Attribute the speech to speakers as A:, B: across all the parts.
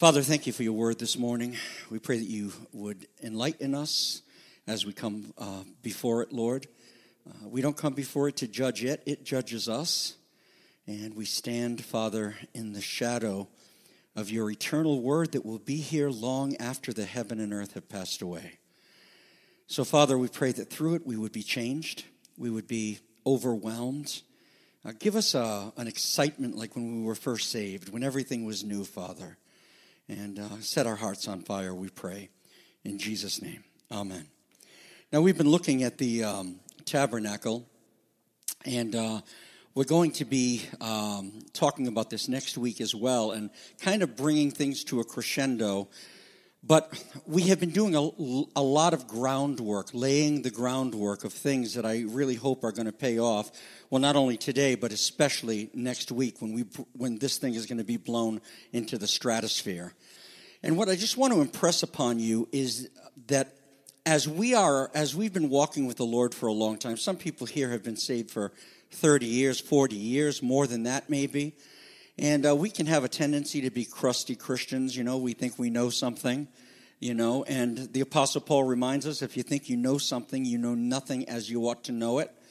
A: Father, thank you for your word this morning. We pray that you would enlighten us as we come before it, Lord. We don't come before it to judge it. It judges us. And we stand, Father, in the shadow of your eternal word that will be here long after the heaven and earth have passed away. So, Father, we pray that through it we would be changed. We would be overwhelmed. Give us an excitement like when we were first saved, when everything was new, Father. And set our hearts on fire, we pray. In Jesus' name, amen. Now, we've been looking at the tabernacle, and we're going to be talking about this next week as well, and kind of bringing things to a crescendo. But we have been doing a lot of groundwork, laying the groundwork of things that I really hope are going to pay off. Well, not only today, but especially next week when this thing is going to be blown into the stratosphere. And what I just want to impress upon you is that as we've been walking with the Lord for a long time, some people here have been saved for 30 years, 40 years, more than that maybe. And we can have a tendency to be crusty Christians, we think we know something, and the Apostle Paul reminds us, if you think you know something, you know nothing as you ought to know it.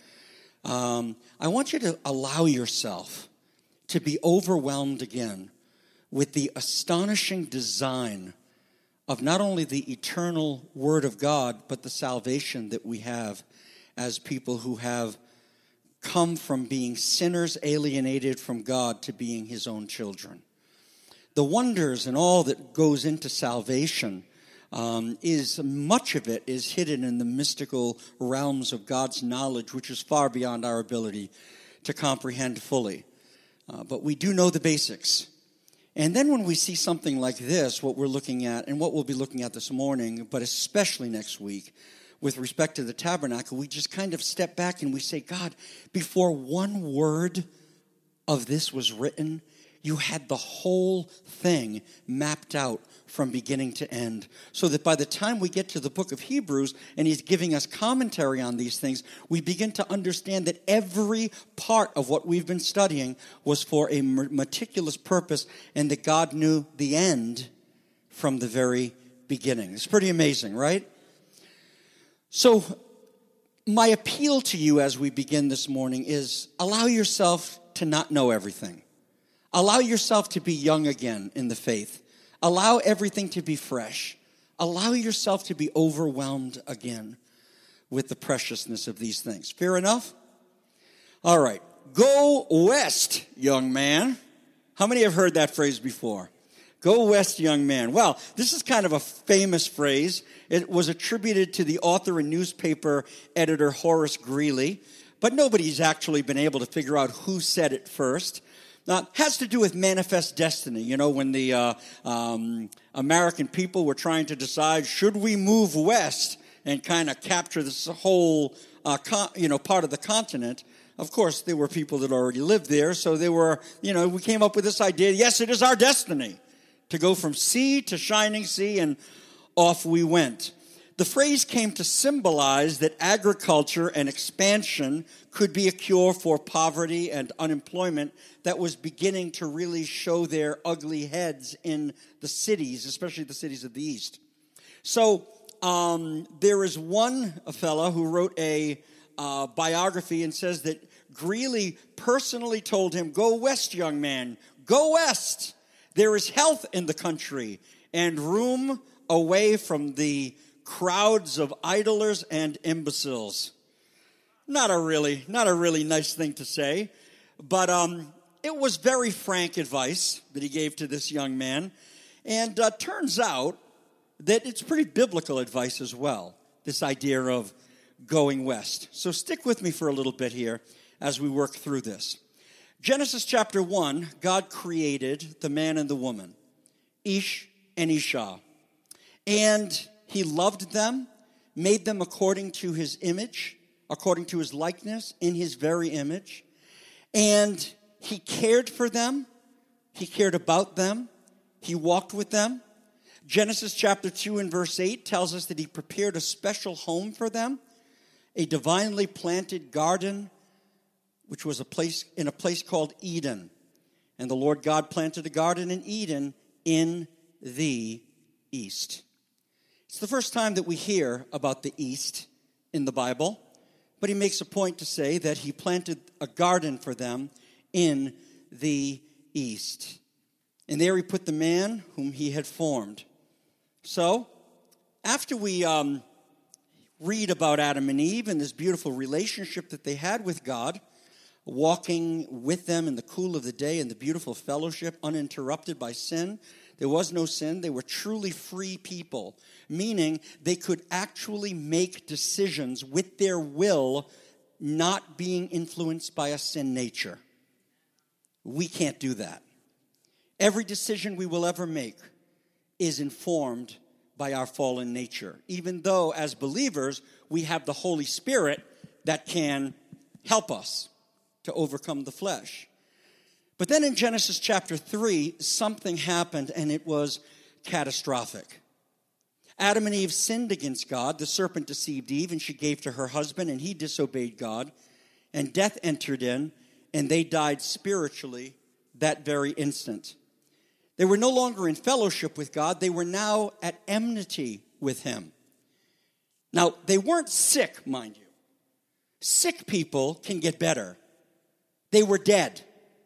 A: I want you to allow yourself to be overwhelmed again with the astonishing design of not only the eternal Word of God, but the salvation that we have as people who have come from being sinners alienated from God to being his own children. The wonders and all that goes into salvation is much of it is hidden in the mystical realms of God's knowledge, which is far beyond our ability to comprehend fully. But we do know the basics. And then when we see something like this, what we're looking at and what we'll be looking at this morning, but especially next week, with respect to the tabernacle, we just kind of step back and we say, God, before one word of this was written, you had the whole thing mapped out from beginning to end. So that by the time we get to the book of Hebrews and he's giving us commentary on these things, we begin to understand that every part of what we've been studying was for a meticulous purpose and that God knew the end from the very beginning. It's pretty amazing, right? So my appeal to you as we begin this morning is allow yourself to not know everything. Allow yourself to be young again in the faith. Allow everything to be fresh. Allow yourself to be overwhelmed again with the preciousness of these things. Fair enough? All right. Go west, young man. How many have heard that phrase before? Go west, young man. Well, this is kind of a famous phrase. It was attributed to the author and newspaper editor Horace Greeley, but nobody's actually been able to figure out who said it first. Now, it has to do with manifest destiny. When the American people were trying to decide, should we move west and kind of capture this whole, part of the continent? Of course, there were people that already lived there, so we came up with this idea, yes, it is our destiny to go from sea to shining sea, and off we went. The phrase came to symbolize that agriculture and expansion could be a cure for poverty and unemployment that was beginning to really show their ugly heads in the cities, especially the cities of the East. So there is one fellow who wrote a biography and says that Greeley personally told him, go west, young man, go west. There is health in the country and room away from the crowds of idlers and imbeciles. Not a really nice thing to say, but it was very frank advice that he gave to this young man. And turns out that it's pretty biblical advice as well, this idea of going west. So stick with me for a little bit here as we work through this. Genesis chapter 1, God created the man and the woman, Ish and Isha. And he loved them, made them according to his image, according to his likeness, in his very image. And he cared for them. He cared about them. He walked with them. Genesis chapter 2 and verse 8 tells us that he prepared a special home for them, a divinely planted garden, which was a place called Eden. And the Lord God planted a garden in Eden in the east. It's the first time that we hear about the east in the Bible, but he makes a point to say that he planted a garden for them in the east. And there he put the man whom he had formed. So, after we read about Adam and Eve and this beautiful relationship that they had with God, walking with them in the cool of the day in the beautiful fellowship, uninterrupted by sin. There was no sin. They were truly free people, meaning they could actually make decisions with their will, not being influenced by a sin nature. We can't do that. Every decision we will ever make is informed by our fallen nature, even though as believers we have the Holy Spirit that can help us to overcome the flesh. But then in Genesis chapter 3, something happened, and it was catastrophic. Adam and Eve sinned against God. The serpent deceived Eve, and she gave to her husband, and he disobeyed God. And death entered in, and they died spiritually that very instant. They were no longer in fellowship with God. They were now at enmity with him. Now, they weren't sick, mind you. Sick people can get better. They were dead.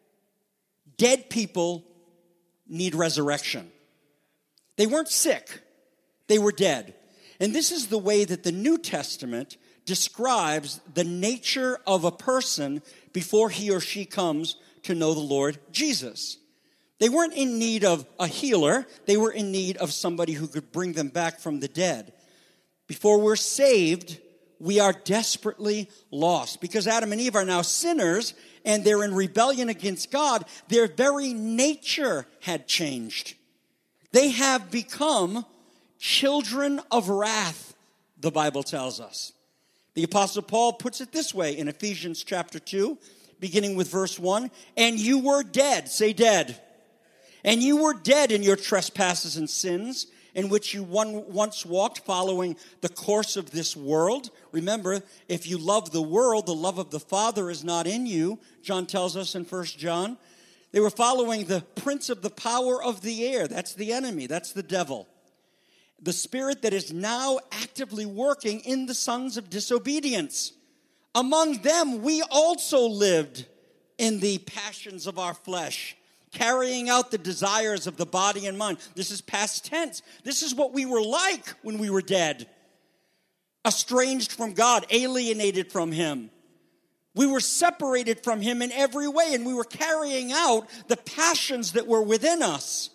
A: Dead people need resurrection. They weren't sick. They were dead. And this is the way that the New Testament describes the nature of a person before he or she comes to know the Lord Jesus. They weren't in need of a healer. They were in need of somebody who could bring them back from the dead. Before we're saved, we are desperately lost. Because Adam and Eve are now sinners, and they're in rebellion against God, their very nature had changed. They have become children of wrath, the Bible tells us. The Apostle Paul puts it this way in Ephesians chapter 2, beginning with verse 1. And you were dead, say dead. And you were dead in your trespasses and sins, in which you once walked following the course of this world. Remember, if you love the world, the love of the Father is not in you, John tells us in 1 John. They were following the prince of the power of the air. That's the enemy. That's the devil. The spirit that is now actively working in the sons of disobedience. Among them, we also lived in the passions of our flesh, carrying out the desires of the body and mind. This is past tense. This is what we were like when we were dead. Estranged from God, alienated from him. We were separated from him in every way, and we were carrying out the passions that were within us.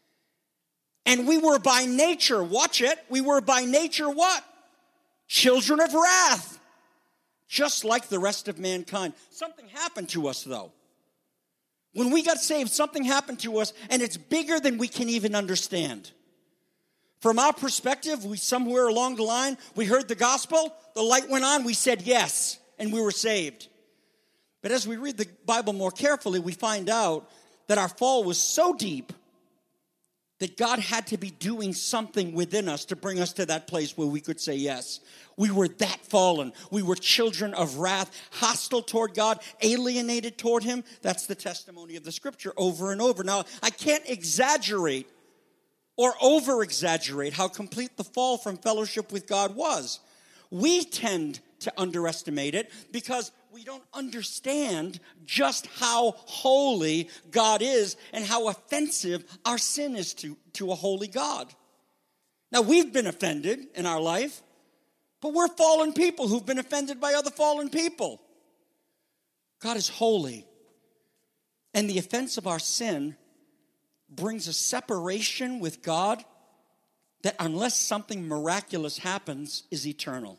A: And we were by nature, watch it, we were by nature what? Children of wrath. Just like the rest of mankind. Something happened to us, though. When we got saved, something happened to us, and it's bigger than we can even understand. From our perspective, somewhere along the line, we heard the gospel, the light went on, we said yes, and we were saved. But as we read the Bible more carefully, we find out that our fall was so deep that God had to be doing something within us to bring us to that place where we could say yes. We were that fallen. We were children of wrath, hostile toward God, alienated toward him. That's the testimony of the scripture over and over. Now, I can't exaggerate or over-exaggerate how complete the fall from fellowship with God was. We tend to underestimate it because we don't understand just how holy God is and how offensive our sin is to a holy God. Now, we've been offended in our life, but we're fallen people who've been offended by other fallen people. God is holy. And the offense of our sin brings a separation with God that, unless something miraculous happens, is eternal.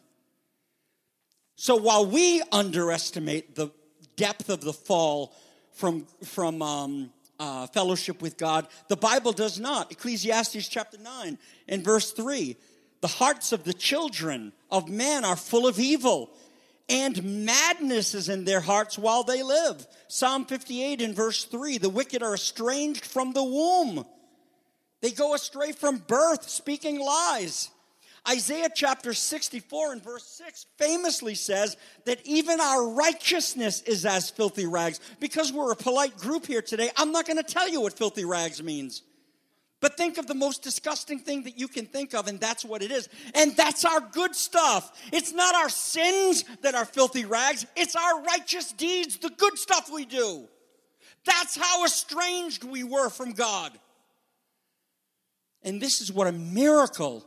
A: So while we underestimate the depth of the fall from fellowship with God, the Bible does not. Ecclesiastes chapter 9 and verse 3. The hearts of the children of man are full of evil, and madness is in their hearts while they live. Psalm 58 and verse 3. The wicked are estranged from the womb. They go astray from birth, speaking lies. Isaiah chapter 64 and verse 6 famously says that even our righteousness is as filthy rags. Because we're a polite group here today, I'm not going to tell you what filthy rags means. But think of the most disgusting thing that you can think of, and that's what it is. And that's our good stuff. It's not our sins that are filthy rags. It's our righteous deeds, the good stuff we do. That's how estranged we were from God. And this is what a miracle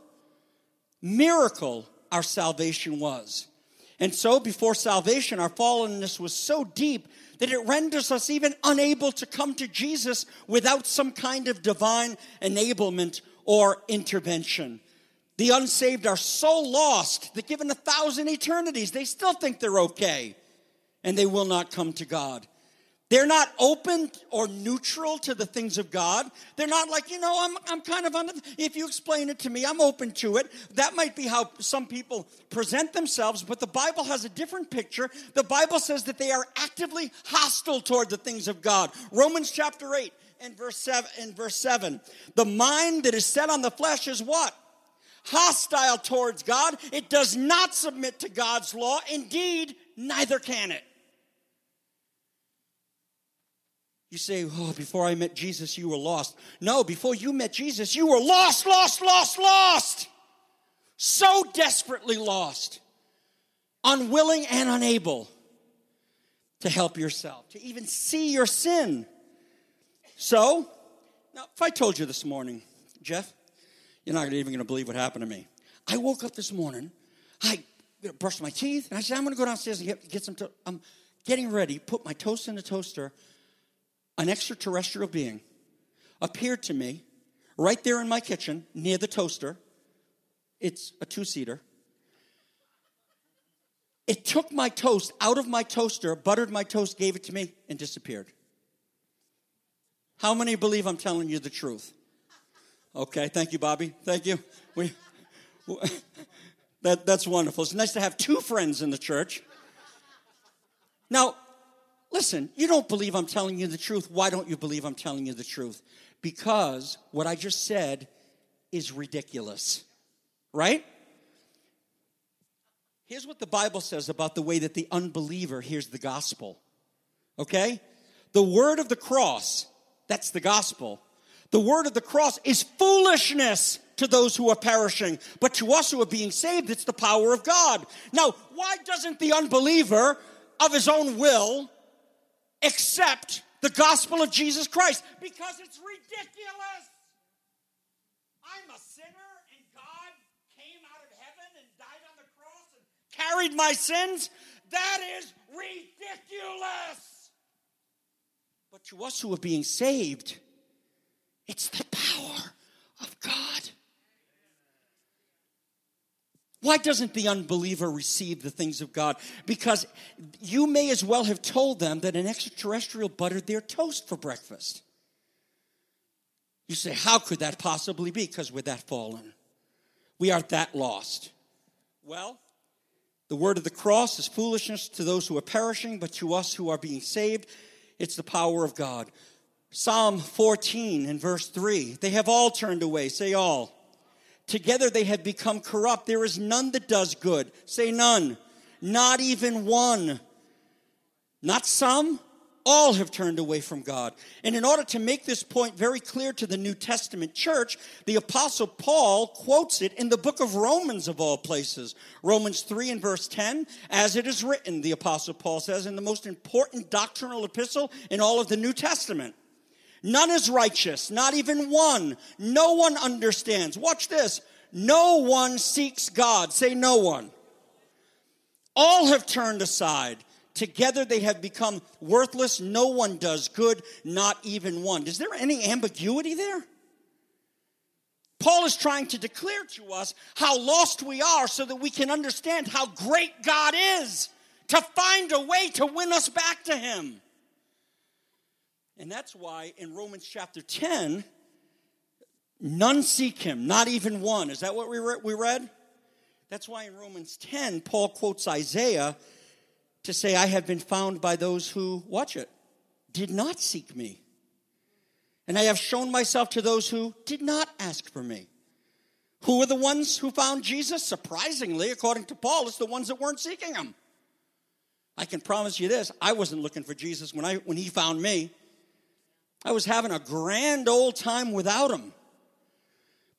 A: our salvation was. And so before salvation, our fallenness was so deep that it renders us even unable to come to Jesus without some kind of divine enablement or intervention. The unsaved are so lost that given 1,000 eternities, they still think they're okay, and they will not come to God. They're not open or neutral to the things of God. They're not like, I'm kind of, if you explain it to me, I'm open to it. That might be how some people present themselves, but the Bible has a different picture. The Bible says that they are actively hostile toward the things of God. Romans chapter 8 and verse 7. The mind that is set on the flesh is what? Hostile towards God. It does not submit to God's law. Indeed, neither can it. You say, before I met Jesus, you were lost. No, before you met Jesus, you were lost. So desperately lost. Unwilling and unable to help yourself, to even see your sin. So, now, if I told you this morning, Jeff, you're not even going to believe what happened to me. I woke up this morning, I brushed my teeth, and I said, I'm going to go downstairs and get some toast. I'm getting ready, put my toast in the toaster. An extraterrestrial being appeared to me right there in my kitchen near the toaster. It's a 2-seater. It took my toast out of my toaster, buttered my toast, gave it to me, and disappeared. How many believe I'm telling you the truth? Okay, thank you, Bobby. Thank you. That's wonderful. It's nice to have 2 friends in the church. Now, listen, you don't believe I'm telling you the truth. Why don't you believe I'm telling you the truth? Because what I just said is ridiculous, right? Here's what the Bible says about the way that the unbeliever hears the gospel, okay? The word of the cross, that's the gospel. The word of the cross is foolishness to those who are perishing, but to us who are being saved, it's the power of God. Now, why doesn't the unbeliever of his own will accept the gospel of Jesus Christ? Because it's ridiculous. I'm a sinner and God came out of heaven and died on the cross and carried my sins. That is ridiculous. But to us who are being saved, it's the power of God. Why doesn't the unbeliever receive the things of God? Because you may as well have told them that an extraterrestrial buttered their toast for breakfast. You say, how could that possibly be? Because we're that fallen. We are that lost. Well, the word of the cross is foolishness to those who are perishing, but to us who are being saved, it's the power of God. Psalm 14 and verse 3, they have all turned away. Say all. Together they have become corrupt. There is none that does good. Say none. Not even one. Not some. All have turned away from God. And in order to make this point very clear to the New Testament church, the Apostle Paul quotes it in the book of Romans, of all places. Romans 3 and verse 10, as it is written, the Apostle Paul says, in the most important doctrinal epistle in all of the New Testament. None is righteous, not even one. No one understands. Watch this. No one seeks God. Say no one. All have turned aside. Together they have become worthless. No one does good, not even one. Is there any ambiguity there? Paul is trying to declare to us how lost we are so that we can understand how great God is, to find a way to win us back to him. And that's why in Romans chapter 10, none seek him, not even one. Is that what we read? That's why in Romans 10, Paul quotes Isaiah to say, I have been found by those who, watch it, did not seek me. And I have shown myself to those who did not ask for me. Who are the ones who found Jesus? Surprisingly, according to Paul, it's the ones that weren't seeking him. I can promise you this, I wasn't looking for Jesus when he found me. I was having a grand old time without him.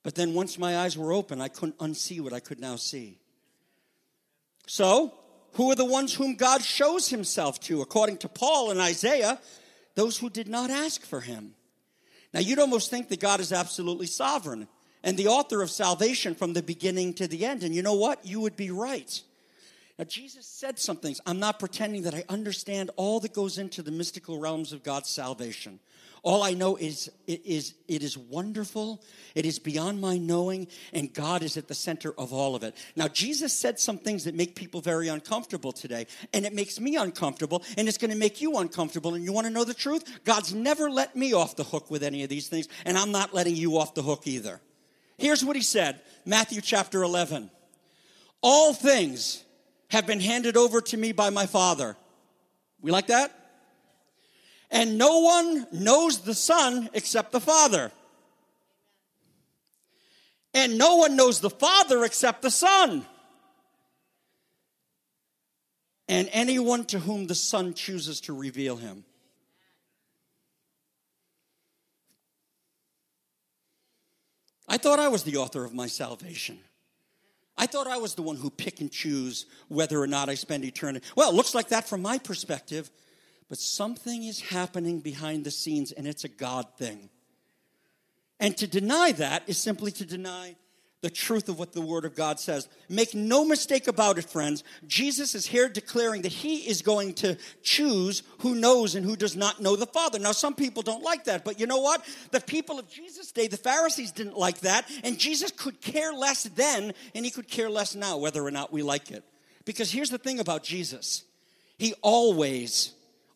A: But then once my eyes were open, I couldn't unsee what I could now see. So, who are the ones whom God shows himself to? According to Paul and Isaiah, those who did not ask for him. Now, you'd almost think that God is absolutely sovereign and the author of salvation from the beginning to the end. And you know what? You would be right. Now, Jesus said some things. I'm not pretending that I understand all that goes into the mystical realms of God's salvation. All I know is it is wonderful, it is beyond my knowing, and God is at the center of all of it. Now, Jesus said some things that make people very uncomfortable today, and it makes me uncomfortable, and it's going to make you uncomfortable. And you want to know the truth? God's never let me off the hook with any of these things, and I'm not letting you off the hook either. Here's what he said, Matthew chapter 11. All things have been handed over to me by my Father. We like that? And no one knows the Son except the Father. And no one knows the Father except the Son. And anyone to whom the Son chooses to reveal him. I thought I was the author of my salvation. I thought I was the one who pick and choose whether or not I spend eternity. Well, it looks like that from my perspective. But something is happening behind the scenes, and it's a God thing. And to deny that is simply to deny the truth of what the Word of God says. Make no mistake about it, friends. Jesus is here declaring that he is going to choose who knows and who does not know the Father. Now, some people don't like that, but you know what? The people of Jesus' day, the Pharisees, didn't like that, and Jesus could care less then, and he could care less now whether or not we like it. Because here's the thing about Jesus. He always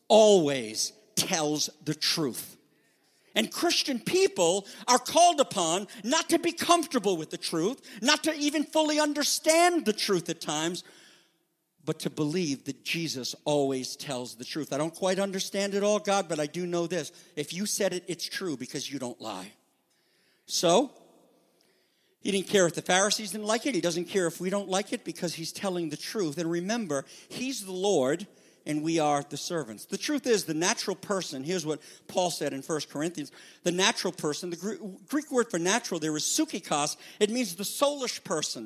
A: tells the truth. And Christian people are called upon not to be comfortable with the truth, not to even fully understand the truth at times, but to believe that Jesus always tells the truth. I don't quite understand it all, God, but I do know this. If you said it, it's true because you don't lie. So, he didn't care if the Pharisees didn't like it. He doesn't care if we don't like it because he's telling the truth. And remember, he's the Lord and we are the servants. The truth is, the natural person, here's what Paul said in 1 Corinthians, the natural person, the Greek word for natural there is psychikos. It means the soulish person.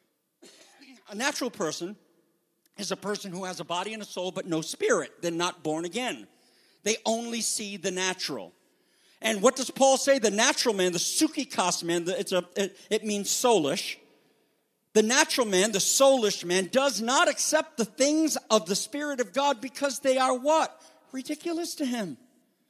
A: A natural person is a person who has a body and a soul but no spirit. They're not born again. They only see the natural. And what does Paul say? The natural man, the psychikos man, it means soulish. The natural man, the soulish man, does not accept the things of the Spirit of God because they are what? Ridiculous to him.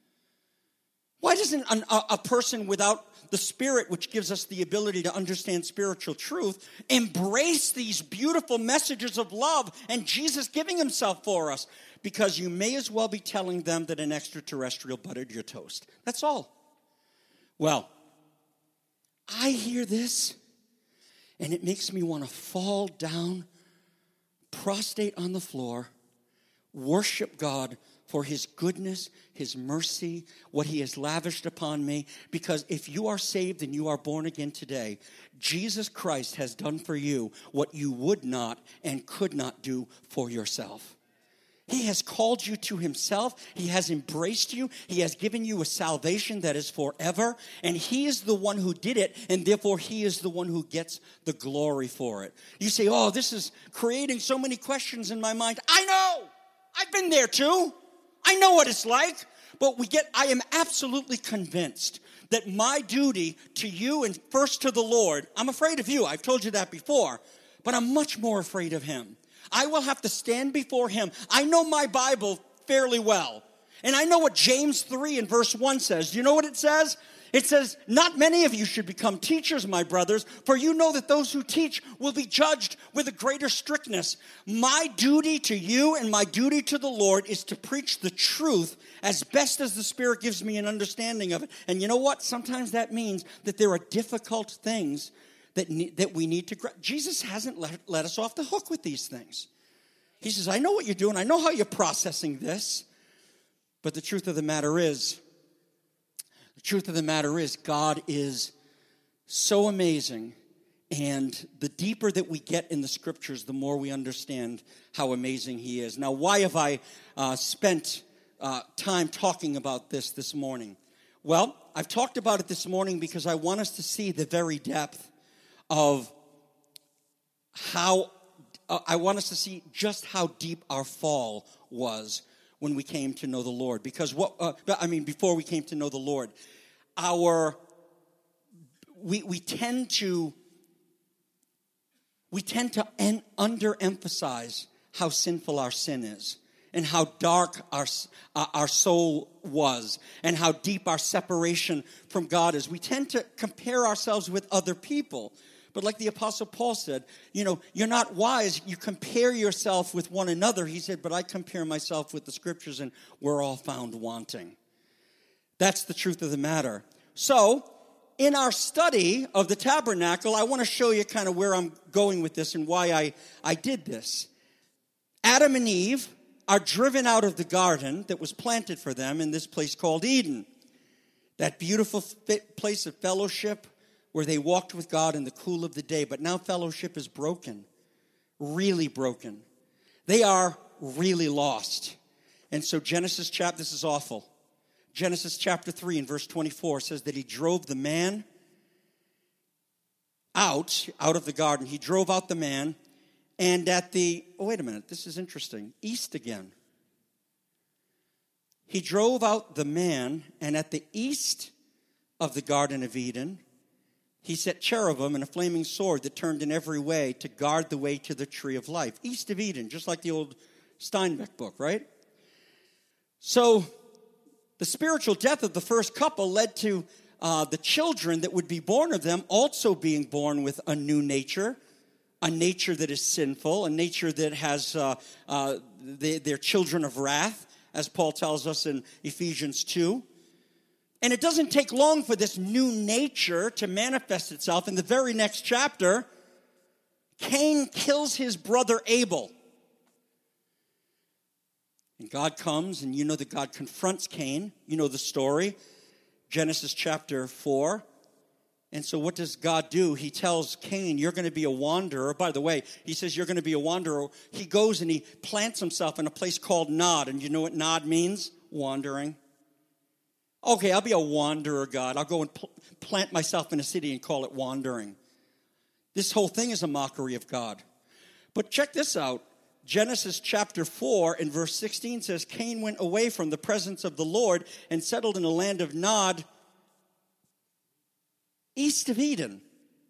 A: Why doesn't a person without the Spirit, which gives us the ability to understand spiritual truth, embrace these beautiful messages of love and Jesus giving himself for us? Because you may as well be telling them that an extraterrestrial buttered your toast. That's all. Well, I hear this. And it makes me want to fall down, prostrate on the floor, worship God for his goodness, his mercy, what he has lavished upon me. Because if you are saved and you are born again today, Jesus Christ has done for you what you would not and could not do for yourself. He has called you to himself. He has embraced you. He has given you a salvation that is forever. And he is the one who did it. And therefore, he is the one who gets the glory for it. You say, oh, this is creating so many questions in my mind. I know. I've been there too. I know what it's like. But I am absolutely convinced that my duty to you and first to the Lord, I'm afraid of you. I've told you that before. But I'm much more afraid of him. I will have to stand before him. I know my Bible fairly well. And I know what James 3 and verse 1 says. Do you know what it says? It says, not many of you should become teachers, my brothers, for you know that those who teach will be judged with a greater strictness. My duty to you and my duty to the Lord is to preach the truth as best as the Spirit gives me an understanding of it. And you know what? Sometimes that means that there are difficult things that we need to. Jesus hasn't let us off the hook with these things. He says, I know what you're doing. I know how you're processing this. But the truth of the matter is, God is so amazing. And the deeper that we get in the scriptures, the more we understand how amazing he is. Now, why have I spent time talking about this morning? Well, I've talked about it this morning because I want us to see the very depth of how, I want us to see just how deep our fall was when we came to know the Lord. Because before we came to know the Lord, we tend to underemphasize how sinful our sin is, and how dark our soul was, and how deep our separation from God is. We tend to compare ourselves with other people. But like the Apostle Paul said, you're not wise. You compare yourself with one another. He said, but I compare myself with the Scriptures, and we're all found wanting. That's the truth of the matter. So, in our study of the tabernacle, I want to show you kind of where I'm going with this and why I did this. Adam and Eve are driven out of the garden that was planted for them in this place called Eden. That beautiful place of fellowship where they walked with God in the cool of the day. But now fellowship is broken, really broken. They are really lost. And so this is awful. Genesis chapter 3 and verse 24 says that he drove the man out of the garden. He drove out the man, and wait a minute, this is interesting, east again. He drove out the man, and at the east of the Garden of Eden, he set cherubim and a flaming sword that turned in every way to guard the way to the tree of life. East of Eden, just like the old Steinbeck book, right? So, the spiritual death of the first couple led to the children that would be born of them also being born with a new nature, a nature that is sinful, a nature that has, they're children of wrath, as Paul tells us in Ephesians 2. And it doesn't take long for this new nature to manifest itself. In the very next chapter, Cain kills his brother Abel. And God comes, and you know that God confronts Cain. You know the story, Genesis chapter 4. And so what does God do? He tells Cain, you're going to be a wanderer. By the way, he says you're going to be a wanderer. He goes and he plants himself in a place called Nod. And you know what Nod means? Wandering. Okay, I'll be a wanderer, God. I'll go and plant myself in a city and call it wandering. This whole thing is a mockery of God. But check this out. Genesis chapter 4 and verse 16 says, Cain went away from the presence of the Lord and settled in the land of Nod, east of Eden.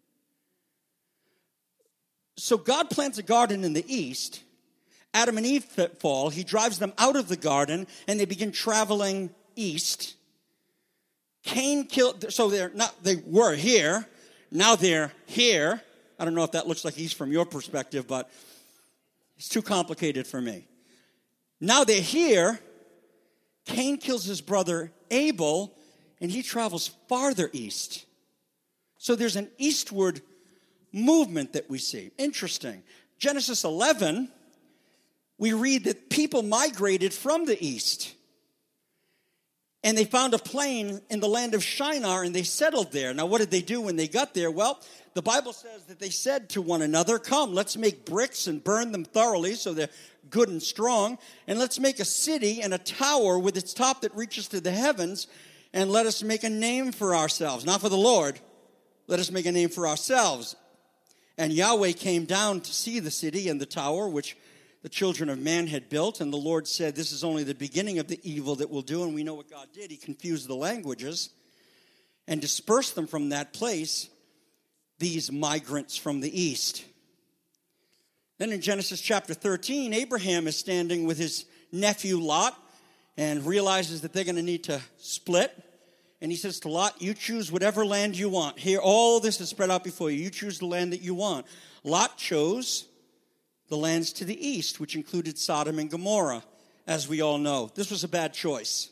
A: So God plants a garden in the east. Adam and Eve fall. He drives them out of the garden, and they begin traveling east. Cain killed, so they were here. Now they're here. I don't know if that looks like east from your perspective, but it's too complicated for me. Now they're here. Cain kills his brother Abel, and he travels farther east. So there's an eastward movement that we see. Interesting. Genesis 11, we read that people migrated from the east. And they found a plain in the land of Shinar, and they settled there. Now, what did they do when they got there? Well, the Bible says that they said to one another, come, let's make bricks and burn them thoroughly so they're good and strong. And let's make a city and a tower with its top that reaches to the heavens. And let us make a name for ourselves. Not for the Lord. Let us make a name for ourselves. And Yahweh came down to see the city and the tower, which the children of man had built, and the Lord said, this is only the beginning of the evil that we'll do. And we know what God did. He confused the languages and dispersed them from that place, these migrants from the east. Then in Genesis chapter 13, Abraham is standing with his nephew Lot and realizes that they're going to need to split. And he says to Lot, you choose whatever land you want. Here, all this is spread out before you. You choose the land that you want. Lot chose the lands to the east, which included Sodom and Gomorrah, as we all know. This was a bad choice.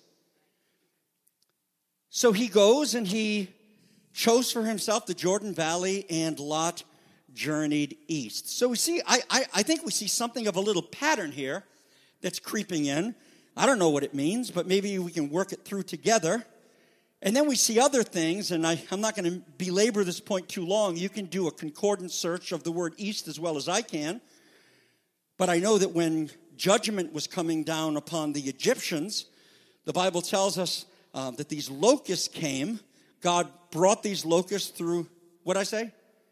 A: So he goes and he chose for himself the Jordan Valley, and Lot journeyed east. So we see, I think we see something of a little pattern here that's creeping in. I don't know what it means, but maybe we can work it through together. And then we see other things, and I'm not going to belabor this point too long. You can do a concordance search of the word east as well as I can. But I know that when judgment was coming down upon the Egyptians, the Bible tells us that these locusts came God brought these locusts through, what'd I say?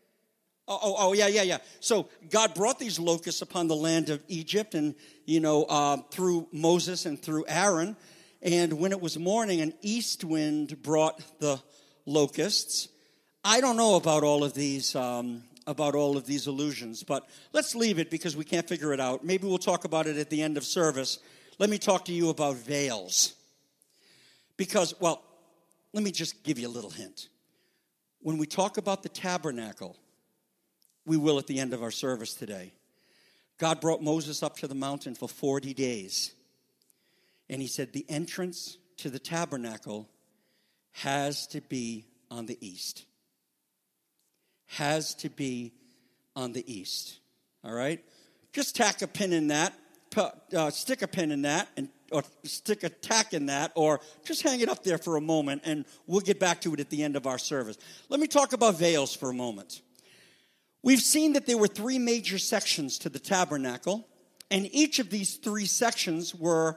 A: Yeah. So God brought these locusts upon the land of Egypt and, through Moses and through Aaron. And when it was morning, an east wind brought the locusts. I don't know about all of these allusions, but let's leave it because we can't figure it out. Maybe we'll talk about it at the end of service. Let me talk to you about veils. Because, let me just give you a little hint. When we talk about the tabernacle, we will at the end of our service today. God brought Moses up to the mountain for 40 days. And he said the entrance to the tabernacle has to be on the east. Has to be on the east. All right? Just tack a pin in that. Stick a pin in that. Or stick a tack in that. Or just hang it up there for a moment. And we'll get back to it at the end of our service. Let me talk about veils for a moment. We've seen that there were 3 major sections to the tabernacle. And each of these 3 sections were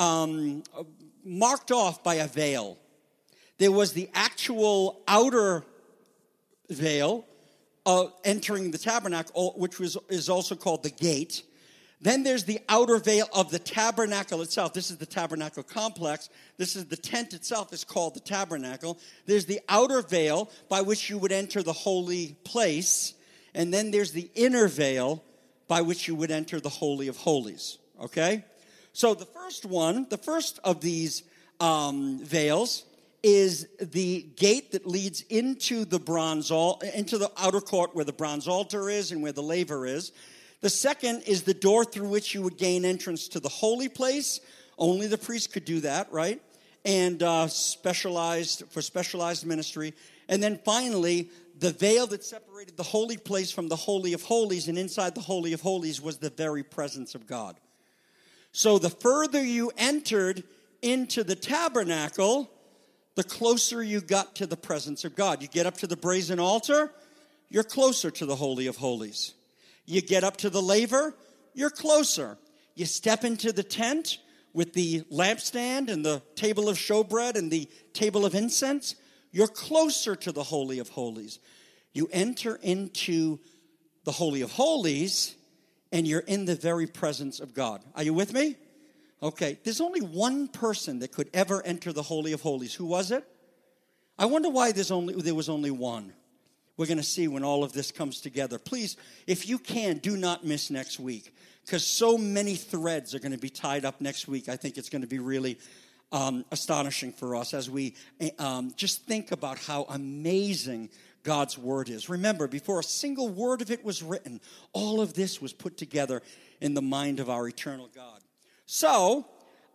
A: marked off by a veil. There was the actual outer veil entering the tabernacle, which is also called the gate. Then there's the outer veil of the tabernacle itself. This is the tabernacle complex. This is the tent itself is called the tabernacle. There's the outer veil by which you would enter the holy place. And then there's the inner veil by which you would enter the Holy of Holies. Okay? So the first of these veils is the gate that leads into the into the outer court where the bronze altar is and where the laver is. The second is the door through which you would gain entrance to the holy place. Only the priest could do that, right? And specialized ministry. And then finally, the veil that separated the holy place from the Holy of Holies, and inside the Holy of Holies was the very presence of God. So the further you entered into the tabernacle, the closer you got to the presence of God. You get up to the brazen altar, you're closer to the Holy of Holies. You get up to the laver, you're closer. You step into the tent with the lampstand and the table of showbread and the table of incense, you're closer to the Holy of Holies. You enter into the Holy of Holies, and you're in the very presence of God. Are you with me? Okay. There's only one person that could ever enter the Holy of Holies. Who was it? I wonder why there was only one. We're going to see when all of this comes together. Please, if you can, do not miss next week, because so many threads are going to be tied up next week. I think it's going to be really astonishing for us as we just think about how amazing God's word is. Remember, before a single word of it was written, all of this was put together in the mind of our eternal God. So,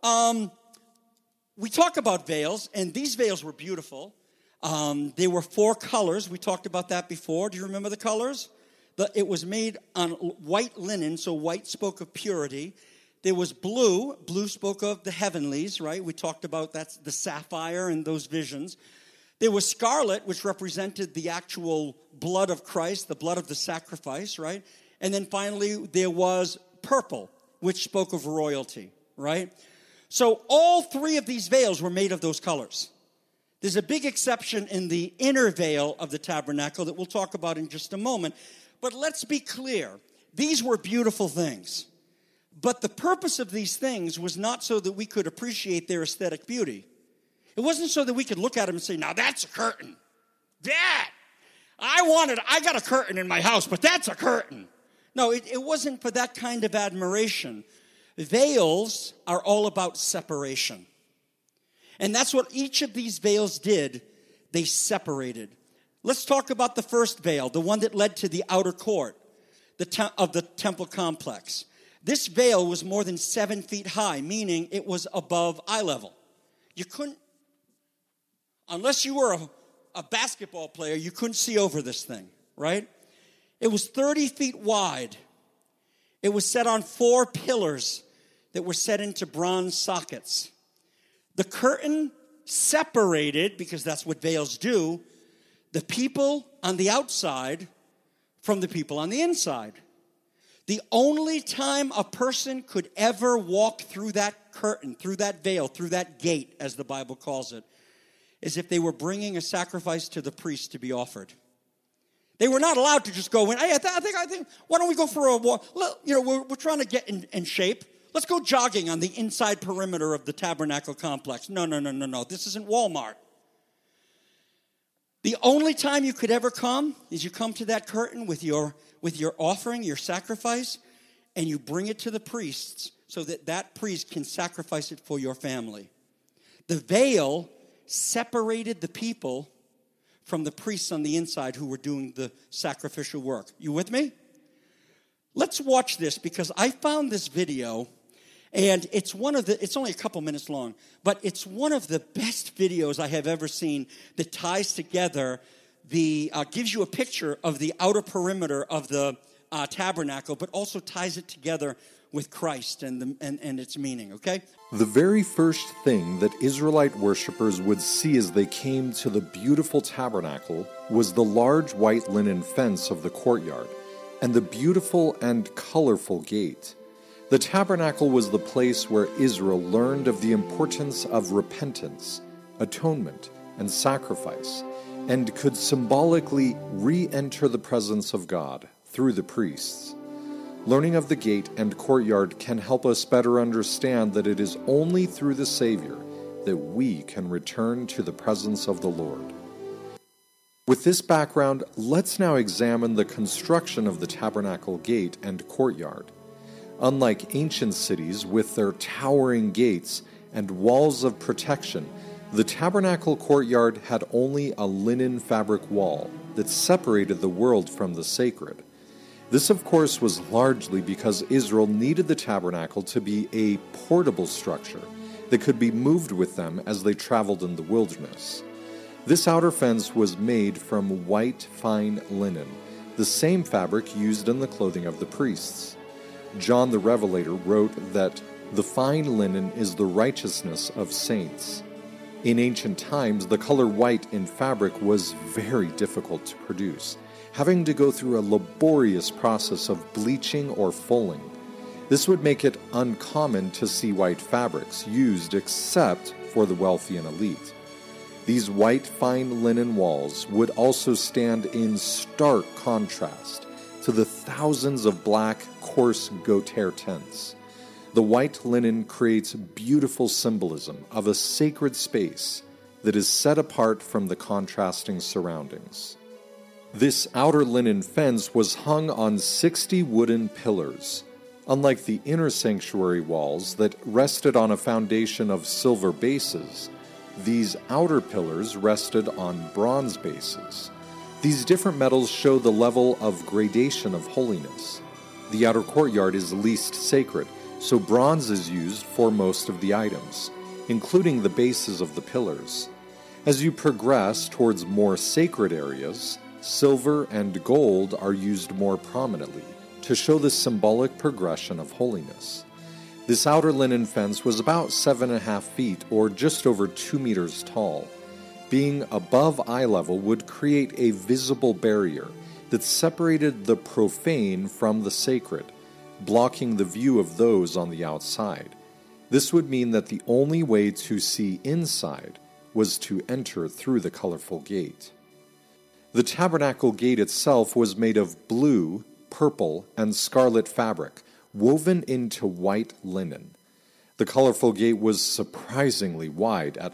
A: we talk about veils, and these veils were beautiful. There were 4 colors. We talked about that before. Do you remember the colors? It was made on white linen, so white spoke of purity. There was blue. Blue spoke of the heavenlies, right? We talked about that's the sapphire and those visions. There was scarlet, which represented the actual blood of Christ, the blood of the sacrifice, right? And then finally, there was purple, which spoke of royalty, right? So all 3 of these veils were made of those colors. There's a big exception in the inner veil of the tabernacle that we'll talk about in just a moment. But let's be clear. These were beautiful things. But the purpose of these things was not so that we could appreciate their aesthetic beauty. It wasn't so that we could look at them and say, now that's a curtain. That! I got a curtain in my house, but that's a curtain. No, it wasn't for that kind of admiration. Veils are all about separation. And that's what each of these veils did. They separated. Let's talk about the first veil, the one that led to the outer court of the temple complex. This veil was more than 7 feet high, meaning it was above eye level. You couldn't, unless you were a basketball player, you couldn't see over this thing, right? It was 30 feet wide. It was set on 4 pillars that were set into bronze sockets. The curtain separated, because that's what veils do, the people on the outside from the people on the inside. The only time a person could ever walk through that curtain, through that veil, through that gate, as the Bible calls it, as if they were bringing a sacrifice to the priest to be offered. They were not allowed to just go in. I think. Why don't we go for a walk? We're trying to get in shape. Let's go jogging on the inside perimeter of the tabernacle complex. No. This isn't Walmart. The only time you could ever come is you come to that curtain with your offering, your sacrifice, and you bring it to the priests so that priest can sacrifice it for your family. The veil separated the people from the priests on the inside who were doing the sacrificial work. You with me? Let's watch this because I found this video, and it's only a couple minutes long, but it's one of the best videos I have ever seen that ties together gives you a picture of the outer perimeter of the tabernacle, but also ties it together with Christ and its meaning, okay?
B: The very first thing that Israelite worshipers would see as they came to the beautiful tabernacle was the large white linen fence of the courtyard and the beautiful and colorful gate. The tabernacle was the place where Israel learned of the importance of repentance, atonement, and sacrifice, and could symbolically re-enter the presence of God through the priests. Learning of the gate and courtyard can help us better understand that it is only through the Savior that we can return to the presence of the Lord. With this background, let's now examine the construction of the tabernacle gate and courtyard. Unlike ancient cities with their towering gates and walls of protection, the tabernacle courtyard had only a linen fabric wall that separated the world from the sacred. This, of course, was largely because Israel needed the tabernacle to be a portable structure that could be moved with them as they traveled in the wilderness. This outer fence was made from white fine linen, the same fabric used in the clothing of the priests. John the Revelator wrote that the fine linen is the righteousness of saints. In ancient times, the color white in fabric was very difficult to produce, having to go through a laborious process of bleaching or fulling. This would make it uncommon to see white fabrics used except for the wealthy and elite. These white fine linen walls would also stand in stark contrast to the thousands of black, coarse goat hair tents. The white linen creates beautiful symbolism of a sacred space that is set apart from the contrasting surroundings. This outer linen fence was hung on 60 wooden pillars. Unlike the inner sanctuary walls that rested on a foundation of silver bases, these outer pillars rested on bronze bases. These different metals show the level of gradation of holiness. The outer courtyard is least sacred, so bronze is used for most of the items, including the bases of the pillars. As you progress towards more sacred areas, silver and gold are used more prominently to show the symbolic progression of holiness. This outer linen fence was about 7.5 feet, or just over 2 meters tall. Being above eye level would create a visible barrier that separated the profane from the sacred, blocking the view of those on the outside. This would mean that the only way to see inside was to enter through the colorful gate. The tabernacle gate itself was made of blue, purple, and scarlet fabric, woven into white linen. The colorful gate was surprisingly wide at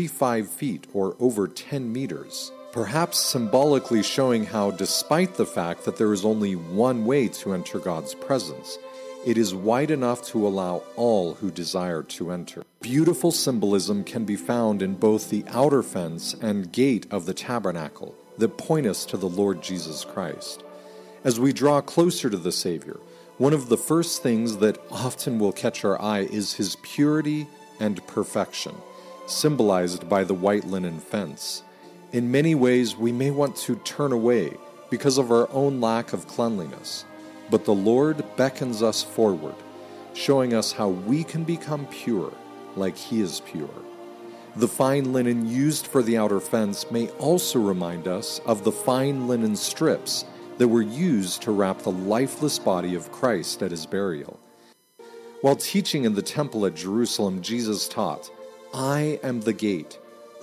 B: 35 feet or over 10 meters, perhaps symbolically showing how, despite the fact that there is only one way to enter God's presence, it is wide enough to allow all who desire to enter. Beautiful symbolism can be found in both the outer fence and gate of the tabernacle that point us to the Lord Jesus Christ. As we draw closer to the Savior, one of the first things that often will catch our eye is his purity and perfection, symbolized by the white linen fence. In many ways, we may want to turn away because of our own lack of cleanliness, but the Lord beckons us forward, showing us how we can become pure like he is pure. The fine linen used for the outer fence may also remind us of the fine linen strips that were used to wrap the lifeless body of Christ at his burial. While teaching in the temple at Jerusalem, Jesus taught, "I am the gate.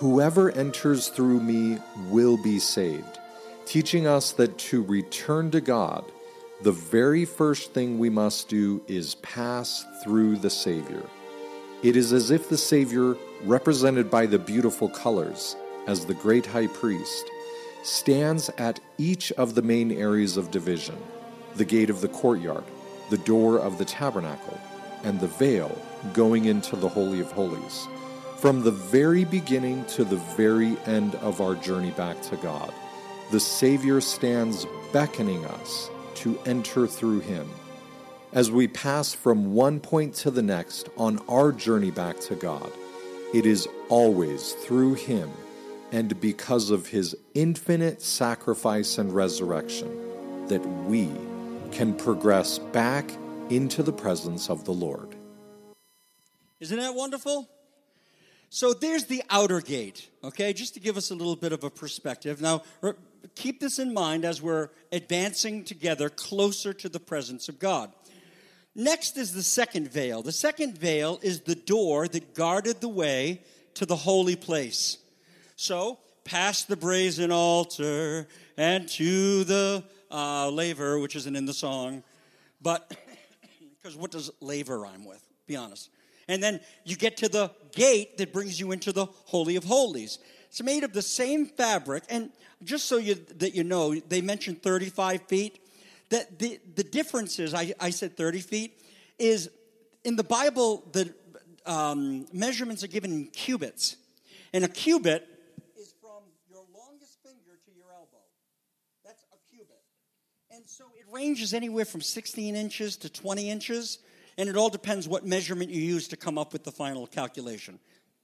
B: Whoever enters through me will be saved, teaching us that to return to God, the very first thing we must do is pass through the Savior. It is as if the Savior, represented by the beautiful colors, as the great high priest, stands at each of the main areas of division, the gate of the courtyard, the door of the tabernacle, and the veil going into the Holy of Holies. From the very beginning to the very end of our journey back to God, the Savior stands beckoning us to enter through him. As we pass from one point to the next on our journey back to God, it is always through him and because of his infinite sacrifice and resurrection that we can progress back into the presence of the Lord.
A: Isn't that wonderful? So there's the outer gate, okay, just to give us a little bit of a perspective. Now, keep this in mind as we're advancing together closer to the presence of God. Next is the second veil. The second veil is the door that guarded the way to the holy place. So, past the brazen altar and to the laver, which isn't in the song, but because what does laver rhyme with? Be honest. And then you get to the gate that brings you into the Holy of Holies. It's made of the same fabric, and just so that you know, they mentioned 35 feet. The difference is, I said 30 feet, is in the Bible, the measurements are given in cubits. And a cubit is from your longest finger to your elbow. That's a cubit. And so it ranges anywhere from 16 inches to 20 inches, and it all depends what measurement you use to come up with the final calculation.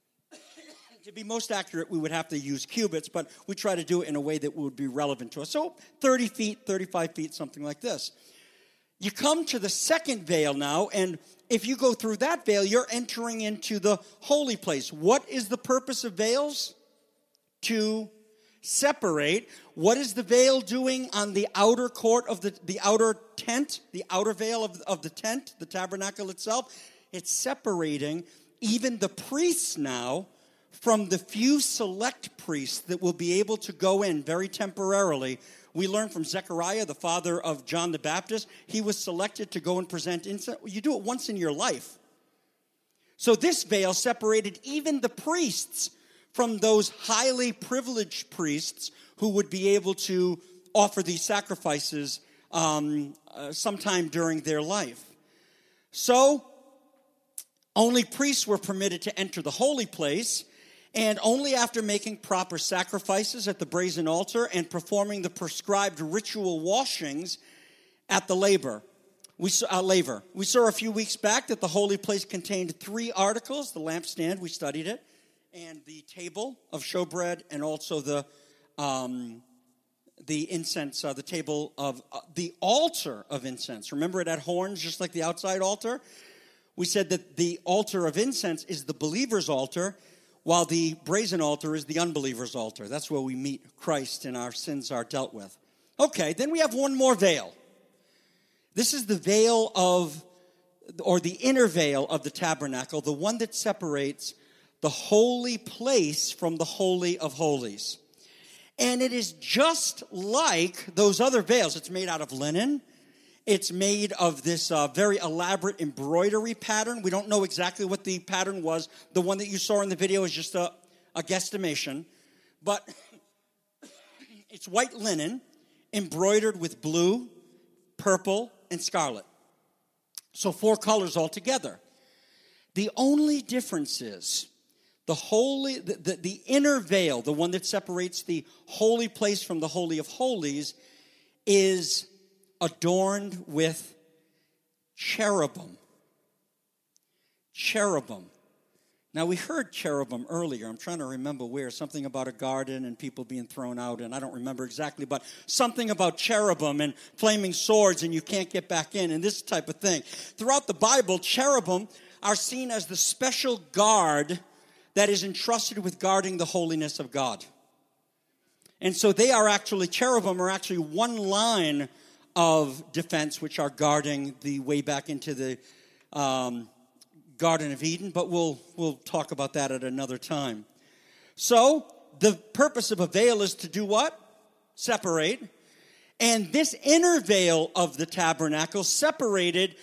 A: To be most accurate, we would have to use cubits, but we try to do it in a way that would be relevant to us. So 30 feet, 35 feet, something like this. You come to the second veil now, and if you go through that veil, you're entering into the holy place. What is the purpose of veils? To separate. What is the veil doing on the outer court of the outer tent, the outer veil of the tent, the tabernacle itself? It's separating even the priests now from the few select priests that will be able to go in very temporarily. We learn from Zechariah, the father of John the Baptist, he was selected to go and present incense. You do it once in your life. So this veil separated even the priests from those highly privileged priests who would be able to offer these sacrifices sometime during their life. So only priests were permitted to enter the holy place, and only after making proper sacrifices at the brazen altar and performing the prescribed ritual washings at the laver. We saw a few weeks back that the holy place contained 3 articles: the lampstand, we studied it, and the table of showbread, and also the incense, the table of the altar of incense. Remember, it had horns just like the outside altar. We said that the altar of incense is the believer's altar, while the brazen altar is the unbeliever's altar. That's where we meet Christ and our sins are dealt with. Okay, then we have one more veil. This is the veil or the inner veil of the tabernacle, the one that separates the holy place from the Holy of Holies. And it is just like those other veils. It's made out of linen. It's made of this very elaborate embroidery pattern. We don't know exactly what the pattern was. The one that you saw in the video is just a guesstimation. But it's white linen embroidered with blue, purple, and scarlet. So 4 colors altogether. The only difference is the inner veil, the one that separates the holy place from the Holy of Holies, is adorned with cherubim. Cherubim. Now, we heard cherubim earlier. I'm trying to remember where. Something about a garden and people being thrown out, and I don't remember exactly, but something about cherubim and flaming swords and you can't get back in and this type of thing. Throughout the Bible, cherubim are seen as the special guard that is entrusted with guarding the holiness of God. And so cherubim are actually one line of defense, which are guarding the way back into the Garden of Eden, but we'll talk about that at another time. So the purpose of a veil is to do what? Separate. And this inner veil of the tabernacle separated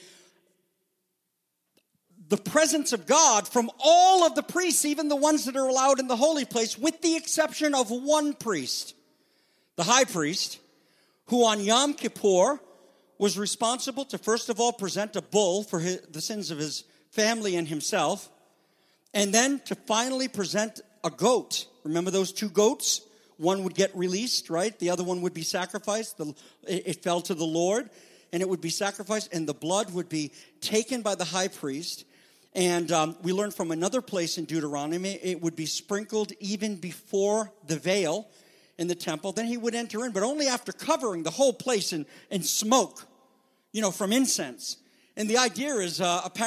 A: the presence of God from all of the priests, even the ones that are allowed in the holy place, with the exception of one priest, the high priest, who on Yom Kippur was responsible to first of all present a bull for the sins of his family and himself, and then to finally present a goat. Remember those two goats? One would get released, right? The other one would be sacrificed. It fell to the Lord, and it would be sacrificed, and the blood would be taken by the high priest. And we learn from another place in Deuteronomy, it would be sprinkled even before the veil in the temple. Then he would enter in, but only after covering the whole place in smoke, from incense. And the idea is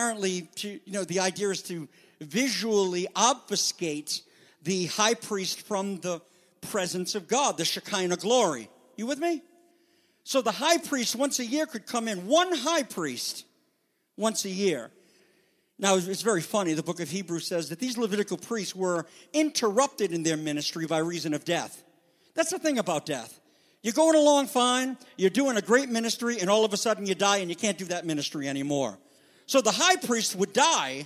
A: the idea is to visually obfuscate the high priest from the presence of God, the Shekinah glory. You with me? So the high priest once a year could come in, one high priest once a year. Now, it's very funny. The book of Hebrews says that these Levitical priests were interrupted in their ministry by reason of death. That's the thing about death. You're going along fine, you're doing a great ministry, and all of a sudden you die and you can't do that ministry anymore. So the high priest would die,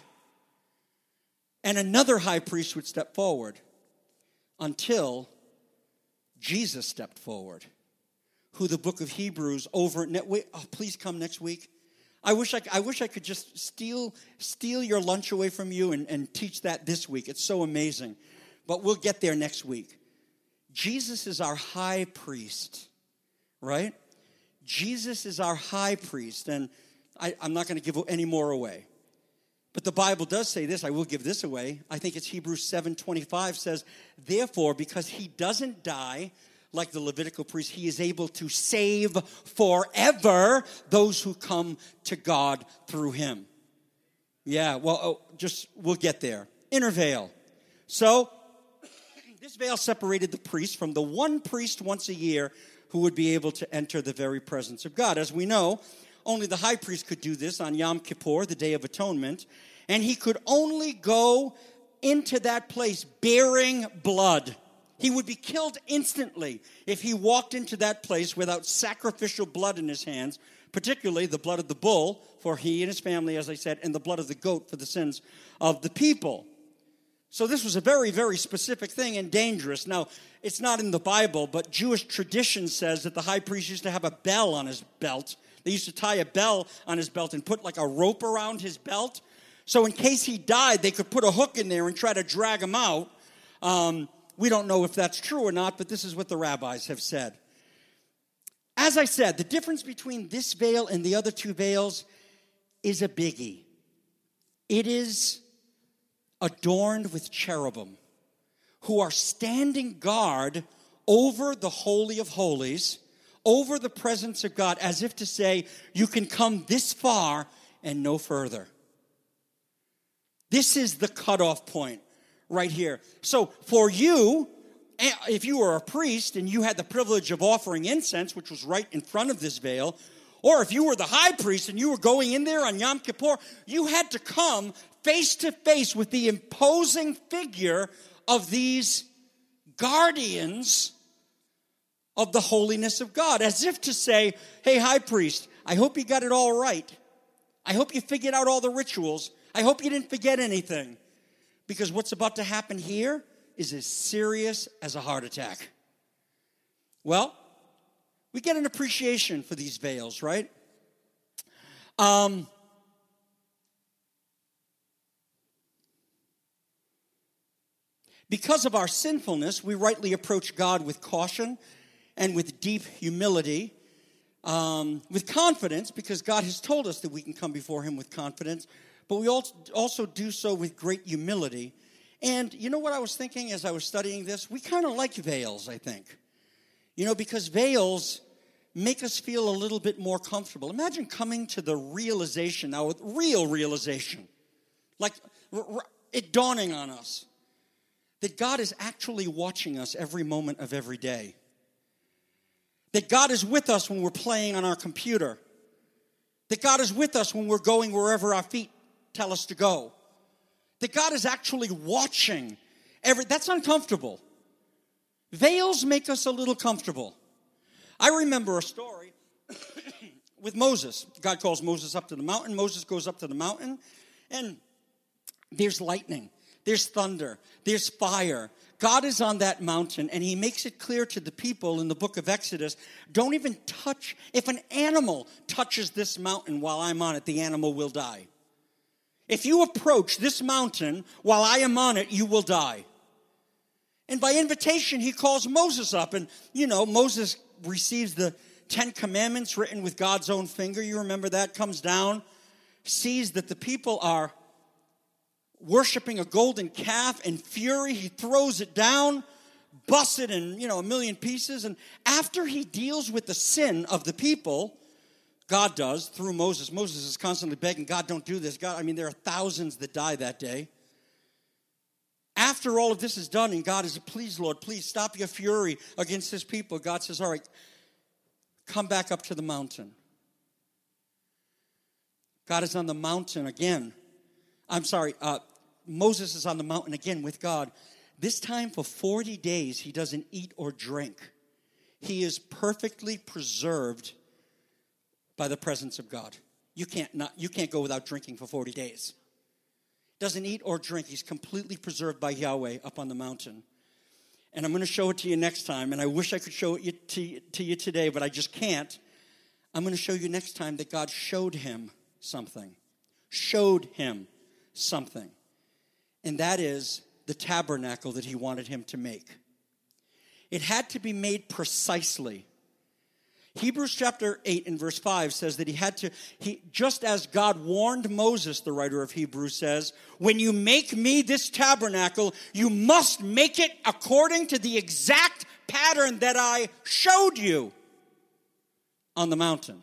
A: and another high priest would step forward until Jesus stepped forward, who the book of Hebrews please come next week. I wish I could just steal your lunch away from you and teach that this week. It's so amazing. But we'll get there next week. Jesus is our high priest, right? Jesus is our high priest. And I'm not going to give any more away. But the Bible does say this. I will give this away. I think it's Hebrews 7:25 says, therefore, because he doesn't die like the Levitical priest, he is able to save forever those who come to God through him. Yeah, we'll get there. Inner veil. So, this veil separated the priest from the one priest once a year who would be able to enter the very presence of God. As we know, only the high priest could do this on Yom Kippur, the Day of Atonement, and he could only go into that place bearing blood. He would be killed instantly if he walked into that place without sacrificial blood in his hands, particularly the blood of the bull for he and his family, as I said, and the blood of the goat for the sins of the people. So this was a very, very specific thing and dangerous. Now, it's not in the Bible, but Jewish tradition says that the high priest used to have a bell on his belt. They used to tie a bell on his belt and put like a rope around his belt. So in case he died, they could put a hook in there and try to drag him out. We don't know if that's true or not, but this is what the rabbis have said. As I said, the difference between this veil and the other two veils is a biggie. It is adorned with cherubim who are standing guard over the Holy of Holies, over the presence of God, as if to say, you can come this far and no further. This is the cutoff point right here. So for you, if you were a priest and you had the privilege of offering incense, which was right in front of this veil, or if you were the high priest and you were going in there on Yom Kippur, you had to come face to face with the imposing figure of these guardians of the holiness of God, as if to say, hey, high priest, I hope you got it all right. I hope you figured out all the rituals. I hope you didn't forget anything. Because what's about to happen here is as serious as a heart attack. Well, we get an appreciation for these veils, right? Because of our sinfulness, we rightly approach God with caution and with deep humility, with confidence, because God has told us that we can come before him with confidence, but we also do so with great humility. And you know what I was thinking as I was studying this? We kind of like veils, I think. Because veils make us feel a little bit more comfortable. Imagine coming to the realization, now real realization, like it dawning on us, that God is actually watching us every moment of every day. That God is with us when we're playing on our computer. That God is with us when we're going wherever our feet tell us to go. That God is actually watching That's uncomfortable. Veils make us a little comfortable. I remember a story with Moses. God calls Moses up to the mountain. Moses goes up to the mountain, and there's lightning, there's thunder, there's fire. God is on that mountain, and he makes it clear to the people in the book of Exodus, don't even touch. If an animal touches this mountain while I'm on it, the animal will die. If you approach this mountain while I am on it, you will die. And by invitation, he calls Moses up, and, Moses receives the 10 Commandments written with God's own finger. You remember that? Comes down, sees that the people are worshiping a golden calf. In fury, he throws it down, busts it in, a million pieces. And after he deals with the sin of the people, God does through Moses. Moses is constantly begging, God, don't do this. God, there are thousands that die that day. After all of this is done, and God is, please, Lord, please stop your fury against this people. God says, all right, come back up to the mountain. God is on the mountain again. Moses is on the mountain again with God. This time for 40 days, he doesn't eat or drink. He is perfectly preserved by the presence of God. You can't go without drinking for 40 days. Doesn't eat or drink. He's completely preserved by Yahweh up on the mountain. And I'm going to show it to you next time. And I wish I could show it to you today, but I just can't. I'm going to show you next time that God showed him something. Showed him something. And that is the tabernacle that he wanted him to make. It had to be made precisely. Hebrews chapter 8 and verse 5 says that just as God warned Moses, the writer of Hebrews says, when you make me this tabernacle, you must make it according to the exact pattern that I showed you on the mountain.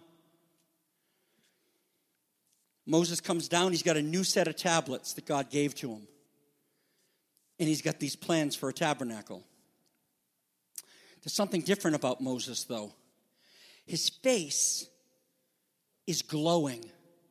A: Moses comes down, he's got a new set of tablets that God gave to him. And he's got these plans for a tabernacle. There's something different about Moses, though. His face is glowing.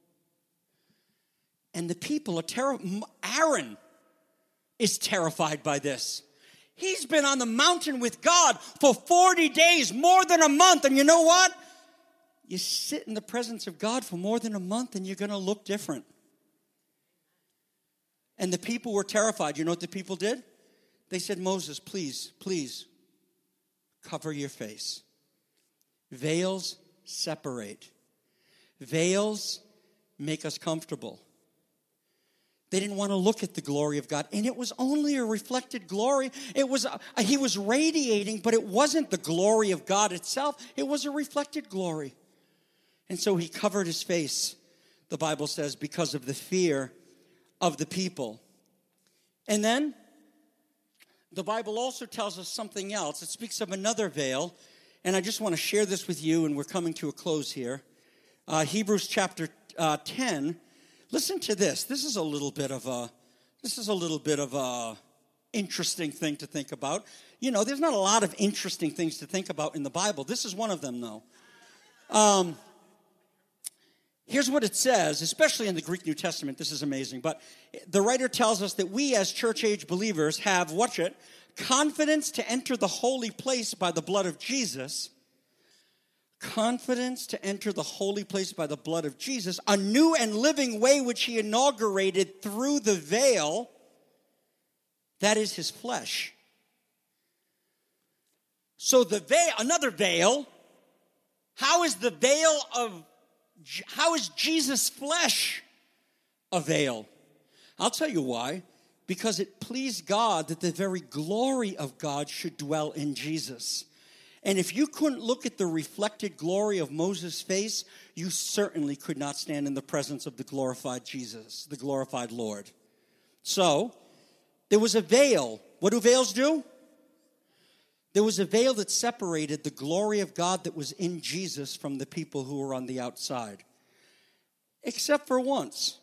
A: And the people are terrified. Aaron is terrified by this. He's been on the mountain with God for 40 days, more than a month. And you know what? You sit in the presence of God for more than a month and you're going to look different. And the people were terrified. You know what the people did? They said, Moses, please, please, cover your face. Veils separate. Veils make us comfortable. They didn't want to look at the glory of God. And it was only a reflected glory. He was radiating, but it wasn't the glory of God itself. It was a reflected glory. And so he covered his face, the Bible says, because of the fear of the people. And then the Bible also tells us something else. It speaks of another veil. And I just want to share this with you, and we're coming to a close here. Hebrews chapter 10. Listen to this. This is a little bit of a interesting thing to think about. You know, there's not a lot of interesting things to think about in the Bible. This is one of them, though. Here's what it says, especially in the Greek New Testament. This is amazing. But the writer tells us that we as church-age believers have, watch it, confidence to enter the holy place by the blood of Jesus. Confidence to enter the holy place by the blood of Jesus. A new and living way which he inaugurated through the veil. That is his flesh. So the veil, another veil. How is Jesus' flesh a veil? I'll tell you why. Because it pleased God that the very glory of God should dwell in Jesus. And if you couldn't look at the reflected glory of Moses' face, you certainly could not stand in the presence of the glorified Jesus, the glorified Lord. So, there was a veil. What do veils do? There was a veil that separated the glory of God that was in Jesus from the people who were on the outside. Except for once.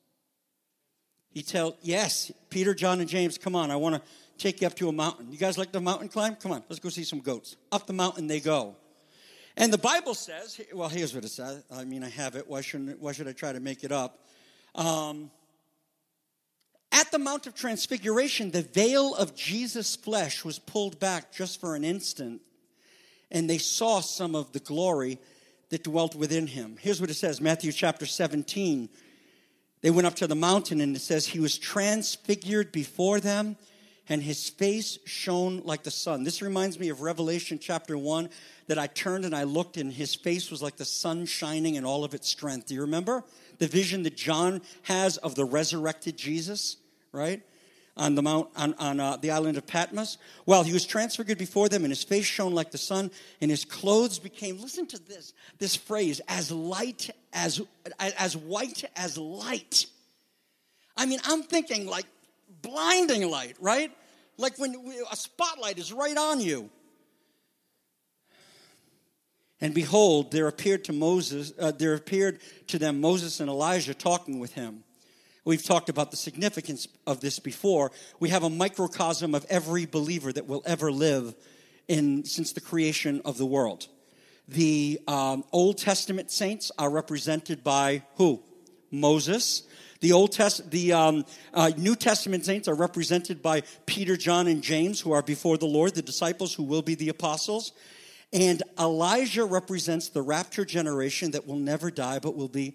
A: Yes, Peter, John, and James, come on, I want to take you up to a mountain. You guys like the mountain climb? Come on, let's go see some goats. Up the mountain they go. And the Bible says, well, here's what it says. I mean, I have it. Why should I try to make it up? At the Mount of Transfiguration, the veil of Jesus' flesh was pulled back just for an instant, and they saw some of the glory that dwelt within him. Here's what it says, Matthew chapter 17. They went up to the mountain, and it says, he was transfigured before them, and his face shone like the sun. This reminds me of Revelation chapter 1, that I turned and I looked, and his face was like the sun shining in all of its strength. Do you remember the vision that John has of the resurrected Jesus, right? On the mount, on the island of Patmos. Well, he was transfigured before them, and his face shone like the sun, and his clothes became, listen to this phrase, as white as light. I mean, I'm thinking like blinding light, right? Like when a spotlight is right on you. And behold, there appeared to them Moses and Elijah talking with him. We've talked about the significance of this before. We have a microcosm of every believer that will ever live since the creation of the world. The Old Testament saints are represented by who? Moses. The New Testament saints are represented by Peter, John, and James, who are before the Lord, the disciples who will be the apostles. And Elijah represents the rapture generation that will never die, but will be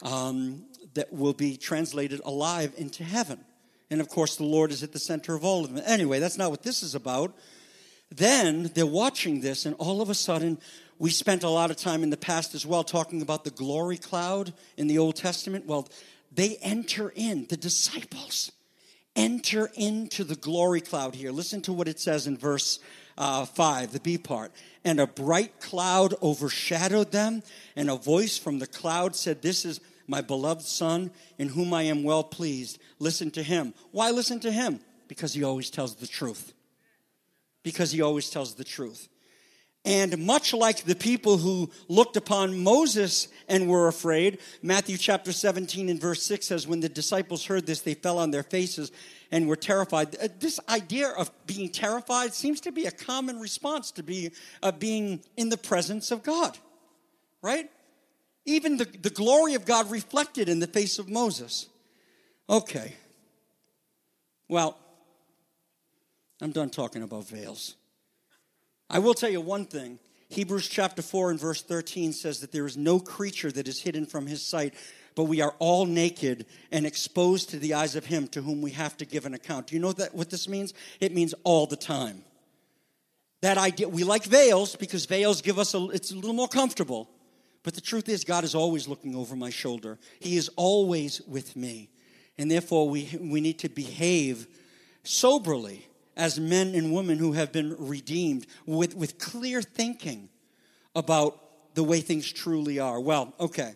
A: translated alive into heaven. And of course, the Lord is at the center of all of them. Anyway, that's not what this is about. Then they're watching this, and all of a sudden, we spent a lot of time in the past as well talking about the glory cloud in the Old Testament. Well, they enter in, the disciples enter into the glory cloud here. Listen to what it says in verse 5, the B part. And a bright cloud overshadowed them, and a voice from the cloud said, this is my beloved Son, in whom I am well pleased. Listen to him. Why listen to him? Because he always tells the truth. Because he always tells the truth. And much like the people who looked upon Moses and were afraid, Matthew chapter 17 and verse 6 says, when the disciples heard this, they fell on their faces and were terrified. This idea of being terrified seems to be a common response to being in the presence of God, right? Even the glory of God reflected in the face of Moses. Okay. Well, I'm done talking about veils. I will tell you one thing. Hebrews chapter 4 and verse 13 says that there is no creature that is hidden from his sight, but we are all naked and exposed to the eyes of him to whom we have to give an account. Do you know what this means? It means all the time. That idea, we like veils because veils give us it's a little more comfortable. But the truth is, God is always looking over my shoulder. He is always with me. And therefore, we need to behave soberly as men and women who have been redeemed with clear thinking about the way things truly are. Well, okay.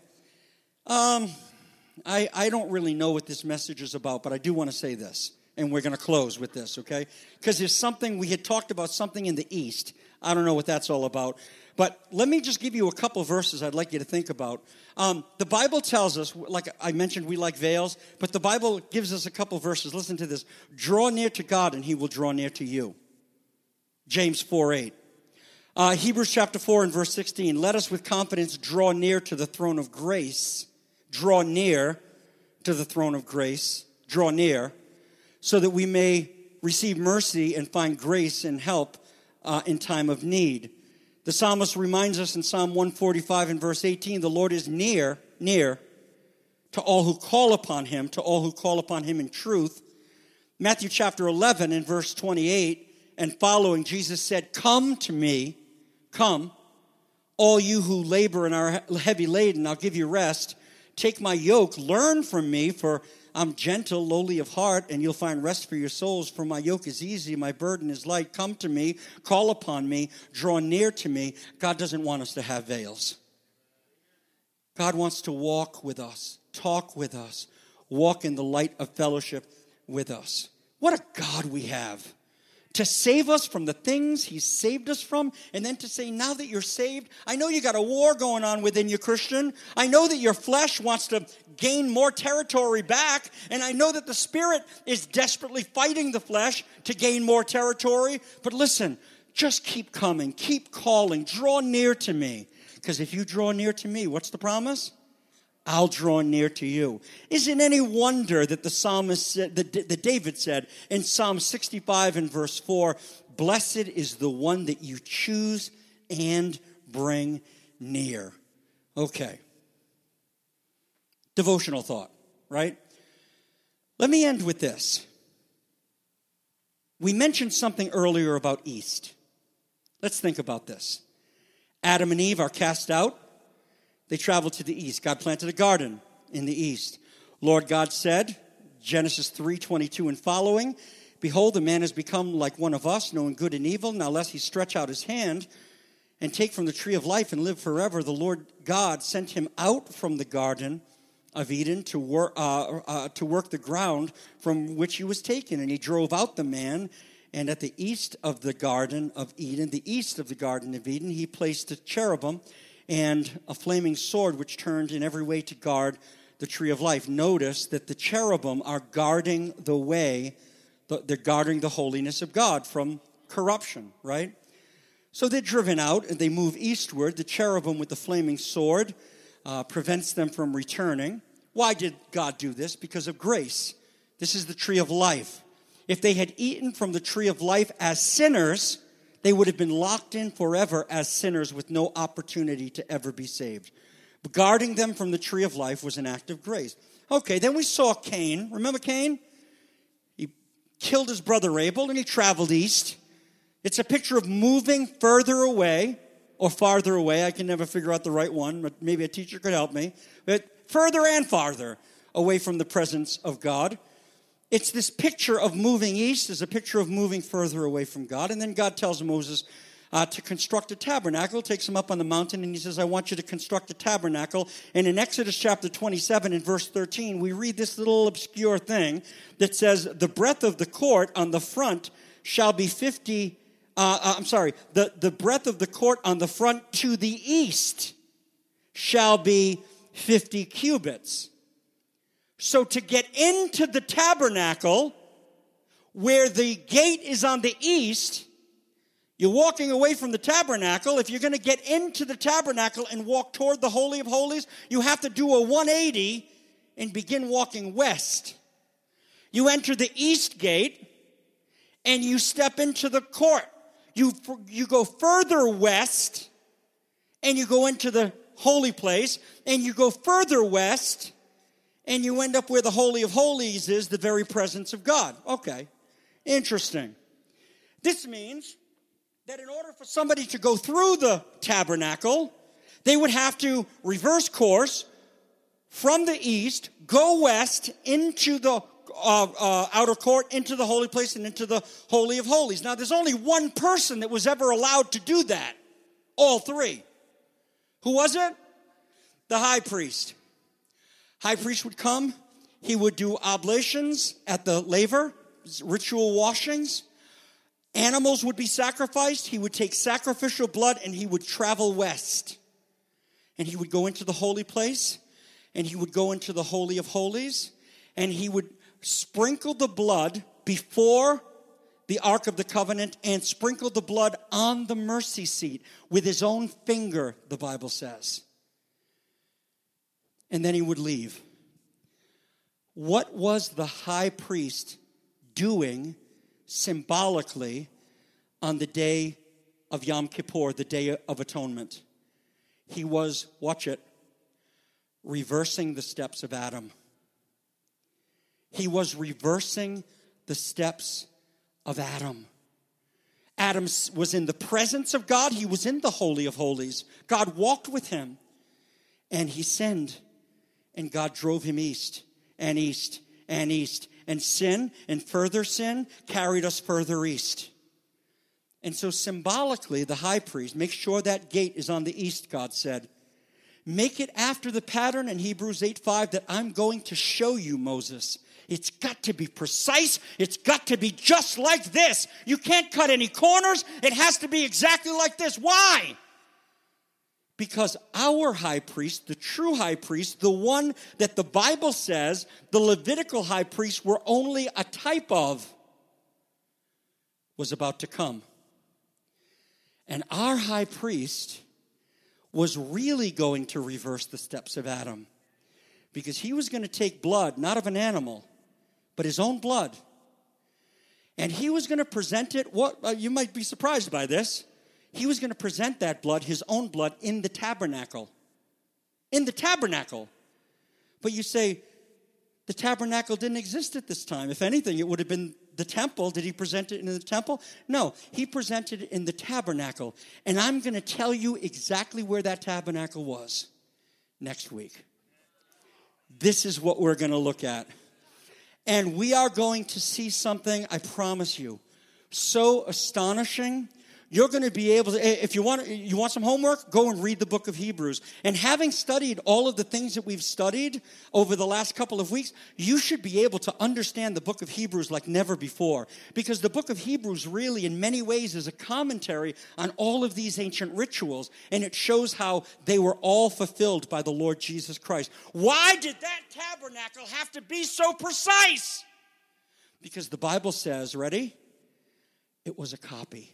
A: I don't really know what this message is about, but I do want to say this. And we're going to close with this, okay? Because there's something, we had talked about something in the East. I don't know what that's all about. But let me just give you a couple verses I'd like you to think about. The Bible tells us, like I mentioned, we like veils, but the Bible gives us a couple verses. Listen to this. Draw near to God, and he will draw near to you. James 4:8. Hebrews chapter 4 and verse 16. Let us with confidence draw near to the throne of grace. Draw near to the throne of grace. Draw near, so that we may receive mercy and find grace and help in time of need. The psalmist reminds us in Psalm 145 and verse 18, the Lord is near to all who call upon him, in truth. Matthew chapter 11 and verse 28 and following, Jesus said, come to me, come, all you who labor and are heavy laden, I'll give you rest. Take my yoke, learn from me, for I'm gentle, lowly of heart, and you'll find rest for your souls. For my yoke is easy, my burden is light. Come to me, call upon me, draw near to me. God doesn't want us to have veils. God wants to walk with us, talk with us, walk in the light of fellowship with us. What a God we have. To save us from the things he saved us from, and then to say, now that you're saved, I know you got a war going on within you, Christian. I know that your flesh wants to gain more territory back, and I know that the Spirit is desperately fighting the flesh to gain more territory. But listen, just keep coming, keep calling, draw near to me. Because if you draw near to me, what's the promise? I'll draw near to you. Isn't any wonder that the psalmist said, that David said in Psalm 65 and verse 4, blessed is the one that you choose and bring near. Okay. Devotional thought, right? Let me end with this. We mentioned something earlier about east. Let's think about this. Adam and Eve are cast out. They traveled to the east. God planted a garden in the east. Lord God said, Genesis 3:22 and following, behold, the man has become like one of us, knowing good and evil. Now lest he stretch out his hand and take from the tree of life and live forever, the Lord God sent him out from the garden of Eden to work the ground from which he was taken. And he drove out the man, and at the east of the Garden of Eden, he placed a cherubim and a flaming sword which turned in every way to guard the tree of life. Notice that the cherubim are guarding the way, they're guarding the holiness of God from corruption, right? So they're driven out and they move eastward. The cherubim with the flaming sword prevents them from returning. Why did God do this? Because of grace. This is the tree of life. If they had eaten from the tree of life as sinners, they would have been locked in forever as sinners with no opportunity to ever be saved. But guarding them from the tree of life was an act of grace. Okay, then we saw Cain. Remember Cain? He killed his brother Abel and he traveled east. It's a picture of moving further away or farther away. I can never figure out the right one, but maybe a teacher could help me. But further and farther away from the presence of God. It's this picture of moving east is a picture of moving further away from God. And then God tells Moses to construct a tabernacle, takes him up on the mountain, and he says, I want you to construct a tabernacle. And in Exodus chapter 27 and verse 13, we read this little obscure thing that says, the breadth of the court on the front shall be the breadth of the court on the front to the east shall be 50 cubits. So to get into the tabernacle, where the gate is on the east, you're walking away from the tabernacle. If you're going to get into the tabernacle and walk toward the Holy of Holies, you have to do a 180 and begin walking west. You enter the east gate and you step into the court. You go further west and you go into the holy place, and you go further west and you end up where the Holy of Holies is, the very presence of God. Okay, interesting. This means that in order for somebody to go through the tabernacle, they would have to reverse course from the east, go west into the outer court, into the holy place, and into the Holy of Holies. Now, there's only one person that was ever allowed to do that. All three. Who was it? The high priest. High priest would come. He would do oblations at the laver, ritual washings. Animals would be sacrificed. He would take sacrificial blood and he would travel west. And he would go into the holy place. And he would go into the Holy of Holies. And he would sprinkle the blood before the Ark of the Covenant and sprinkle the blood on the mercy seat with his own finger, the Bible says. And then he would leave. What was the high priest doing symbolically on the day of Yom Kippur, the Day of Atonement? He was, watch it, reversing the steps of Adam. He was reversing the steps of Adam. Adam was in the presence of God. He was in the Holy of Holies. God walked with him, and he sinned, and God drove him east and east and east. And sin and further sin carried us further east. And so symbolically, the high priest, make sure that gate is on the east, God said. Make it after the pattern in Hebrews 8:5 that I'm going to show you, Moses. It's got to be precise. It's got to be just like this. You can't cut any corners. It has to be exactly like this. Why? Because our high priest, the true high priest, the one that the Bible says the Levitical high priests were only a type of, was about to come. And our high priest was really going to reverse the steps of Adam. because he was going to take blood, not of an animal, but his own blood. And he was going to present it, you might be surprised by this, he was going to present that blood, his own blood, in the tabernacle. In the tabernacle. But you say, the tabernacle didn't exist at this time. If anything, it would have been the temple. Did he present it in the temple? No, he presented it in the tabernacle. And I'm going to tell you exactly where that tabernacle was next week. This is what we're going to look at. And we are going to see something, I promise you, so astonishing. You're going to be able to, if you want some homework, go and read the book of Hebrews. And having studied all of the things that we've studied over the last couple of weeks, you should be able to understand the book of Hebrews like never before. Because the book of Hebrews really, in many ways, is a commentary on all of these ancient rituals. And it shows how they were all fulfilled by the Lord Jesus Christ. Why did that tabernacle have to be so precise? Because the Bible says, ready? It was a copy.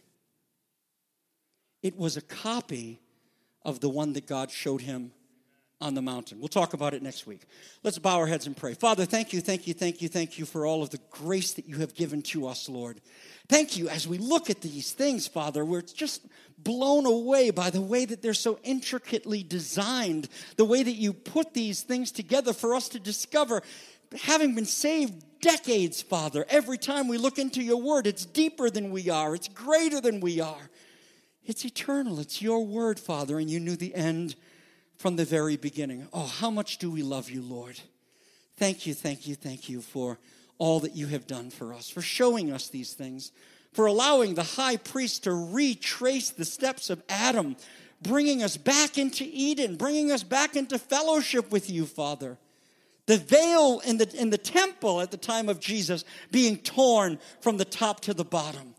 A: It was a copy of the one that God showed him on the mountain. We'll talk about it next week. Let's bow our heads and pray. Father, thank you for all of the grace that you have given to us, Lord. Thank you as we look at these things, Father, we're just blown away by the way that they're so intricately designed, the way that you put these things together for us to discover, having been saved decades, Father. Every time we look into your word, it's deeper than we are. It's greater than we are. It's eternal. It's your word, Father, and you knew the end from the very beginning. Oh, how much do we love you, Lord. Thank you for all that you have done for us, for showing us these things, for allowing the high priest to retrace the steps of Adam, bringing us back into Eden, bringing us back into fellowship with you, Father. The veil in the temple at the time of Jesus being torn from the top to the bottom.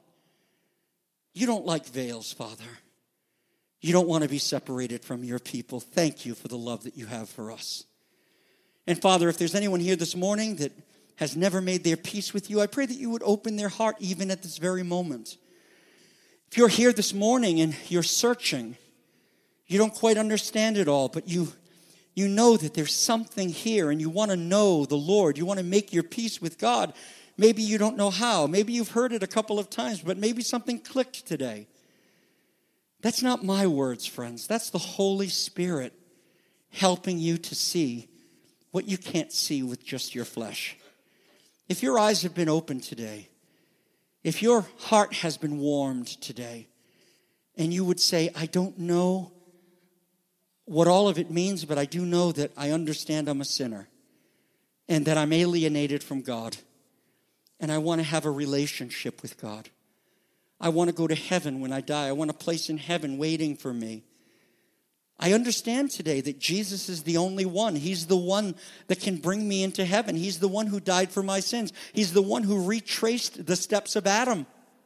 A: You don't like veils, Father. You don't want to be separated from your people. Thank you for the love that you have for us. And Father, if there's anyone here this morning that has never made their peace with you, I pray that you would open their heart even at this very moment. If you're here this morning and you're searching, you don't quite understand it all, but you know that there's something here and you want to know the Lord. You want to make your peace with God. Maybe you don't know how. Maybe you've heard it a couple of times, but maybe something clicked today. That's not my words, friends. That's the Holy Spirit helping you to see what you can't see with just your flesh. If your eyes have been opened today, if your heart has been warmed today, and you would say, I don't know what all of it means, but I do know that I understand I'm a sinner and that I'm alienated from God. And I want to have a relationship with God. I want to go to heaven when I die. I want a place in heaven waiting for me. I understand today that Jesus is the only one. He's the one that can bring me into heaven. He's the one who died for my sins. He's the one who retraced the steps of Adam.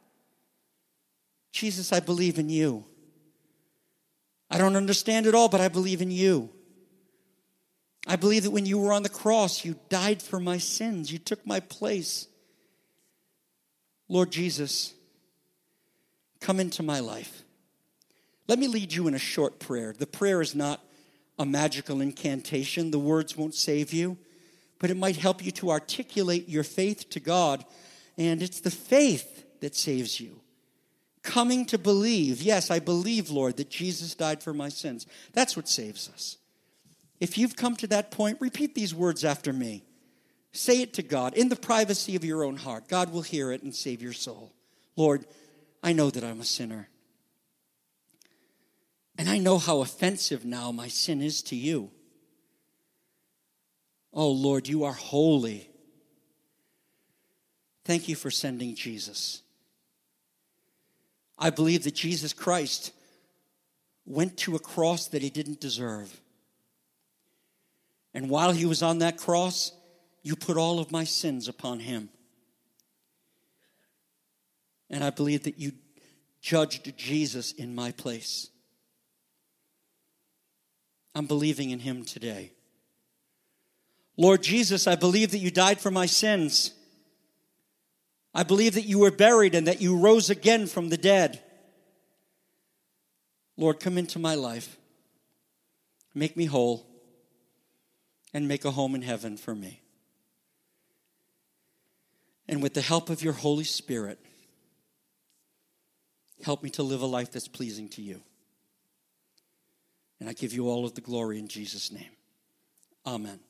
A: Jesus, I believe in you. I don't understand it all, but I believe in you. I believe that when you were on the cross, you died for my sins. You took my place. Lord Jesus, come into my life. Let me lead you in a short prayer. The prayer is not a magical incantation. The words won't save you, but it might help you to articulate your faith to God. And it's the faith that saves you. Coming to believe, yes, I believe, Lord, that Jesus died for my sins. That's what saves us. If you've come to that point, repeat these words after me. Say it to God in the privacy of your own heart. God will hear it and save your soul. Lord, I know that I'm a sinner. And I know how offensive now my sin is to you. Oh, Lord, you are holy. Thank you for sending Jesus. I believe that Jesus Christ went to a cross that he didn't deserve. And while he was on that cross, you put all of my sins upon him. And I believe that you judged Jesus in my place. I'm believing in him today. Lord Jesus, I believe that you died for my sins. I believe that you were buried and that you rose again from the dead. Lord, come into my life. Make me whole. and make a home in heaven for me. And with the help of your Holy Spirit, help me to live a life that's pleasing to you. And I give you all of the glory in Jesus' name. Amen.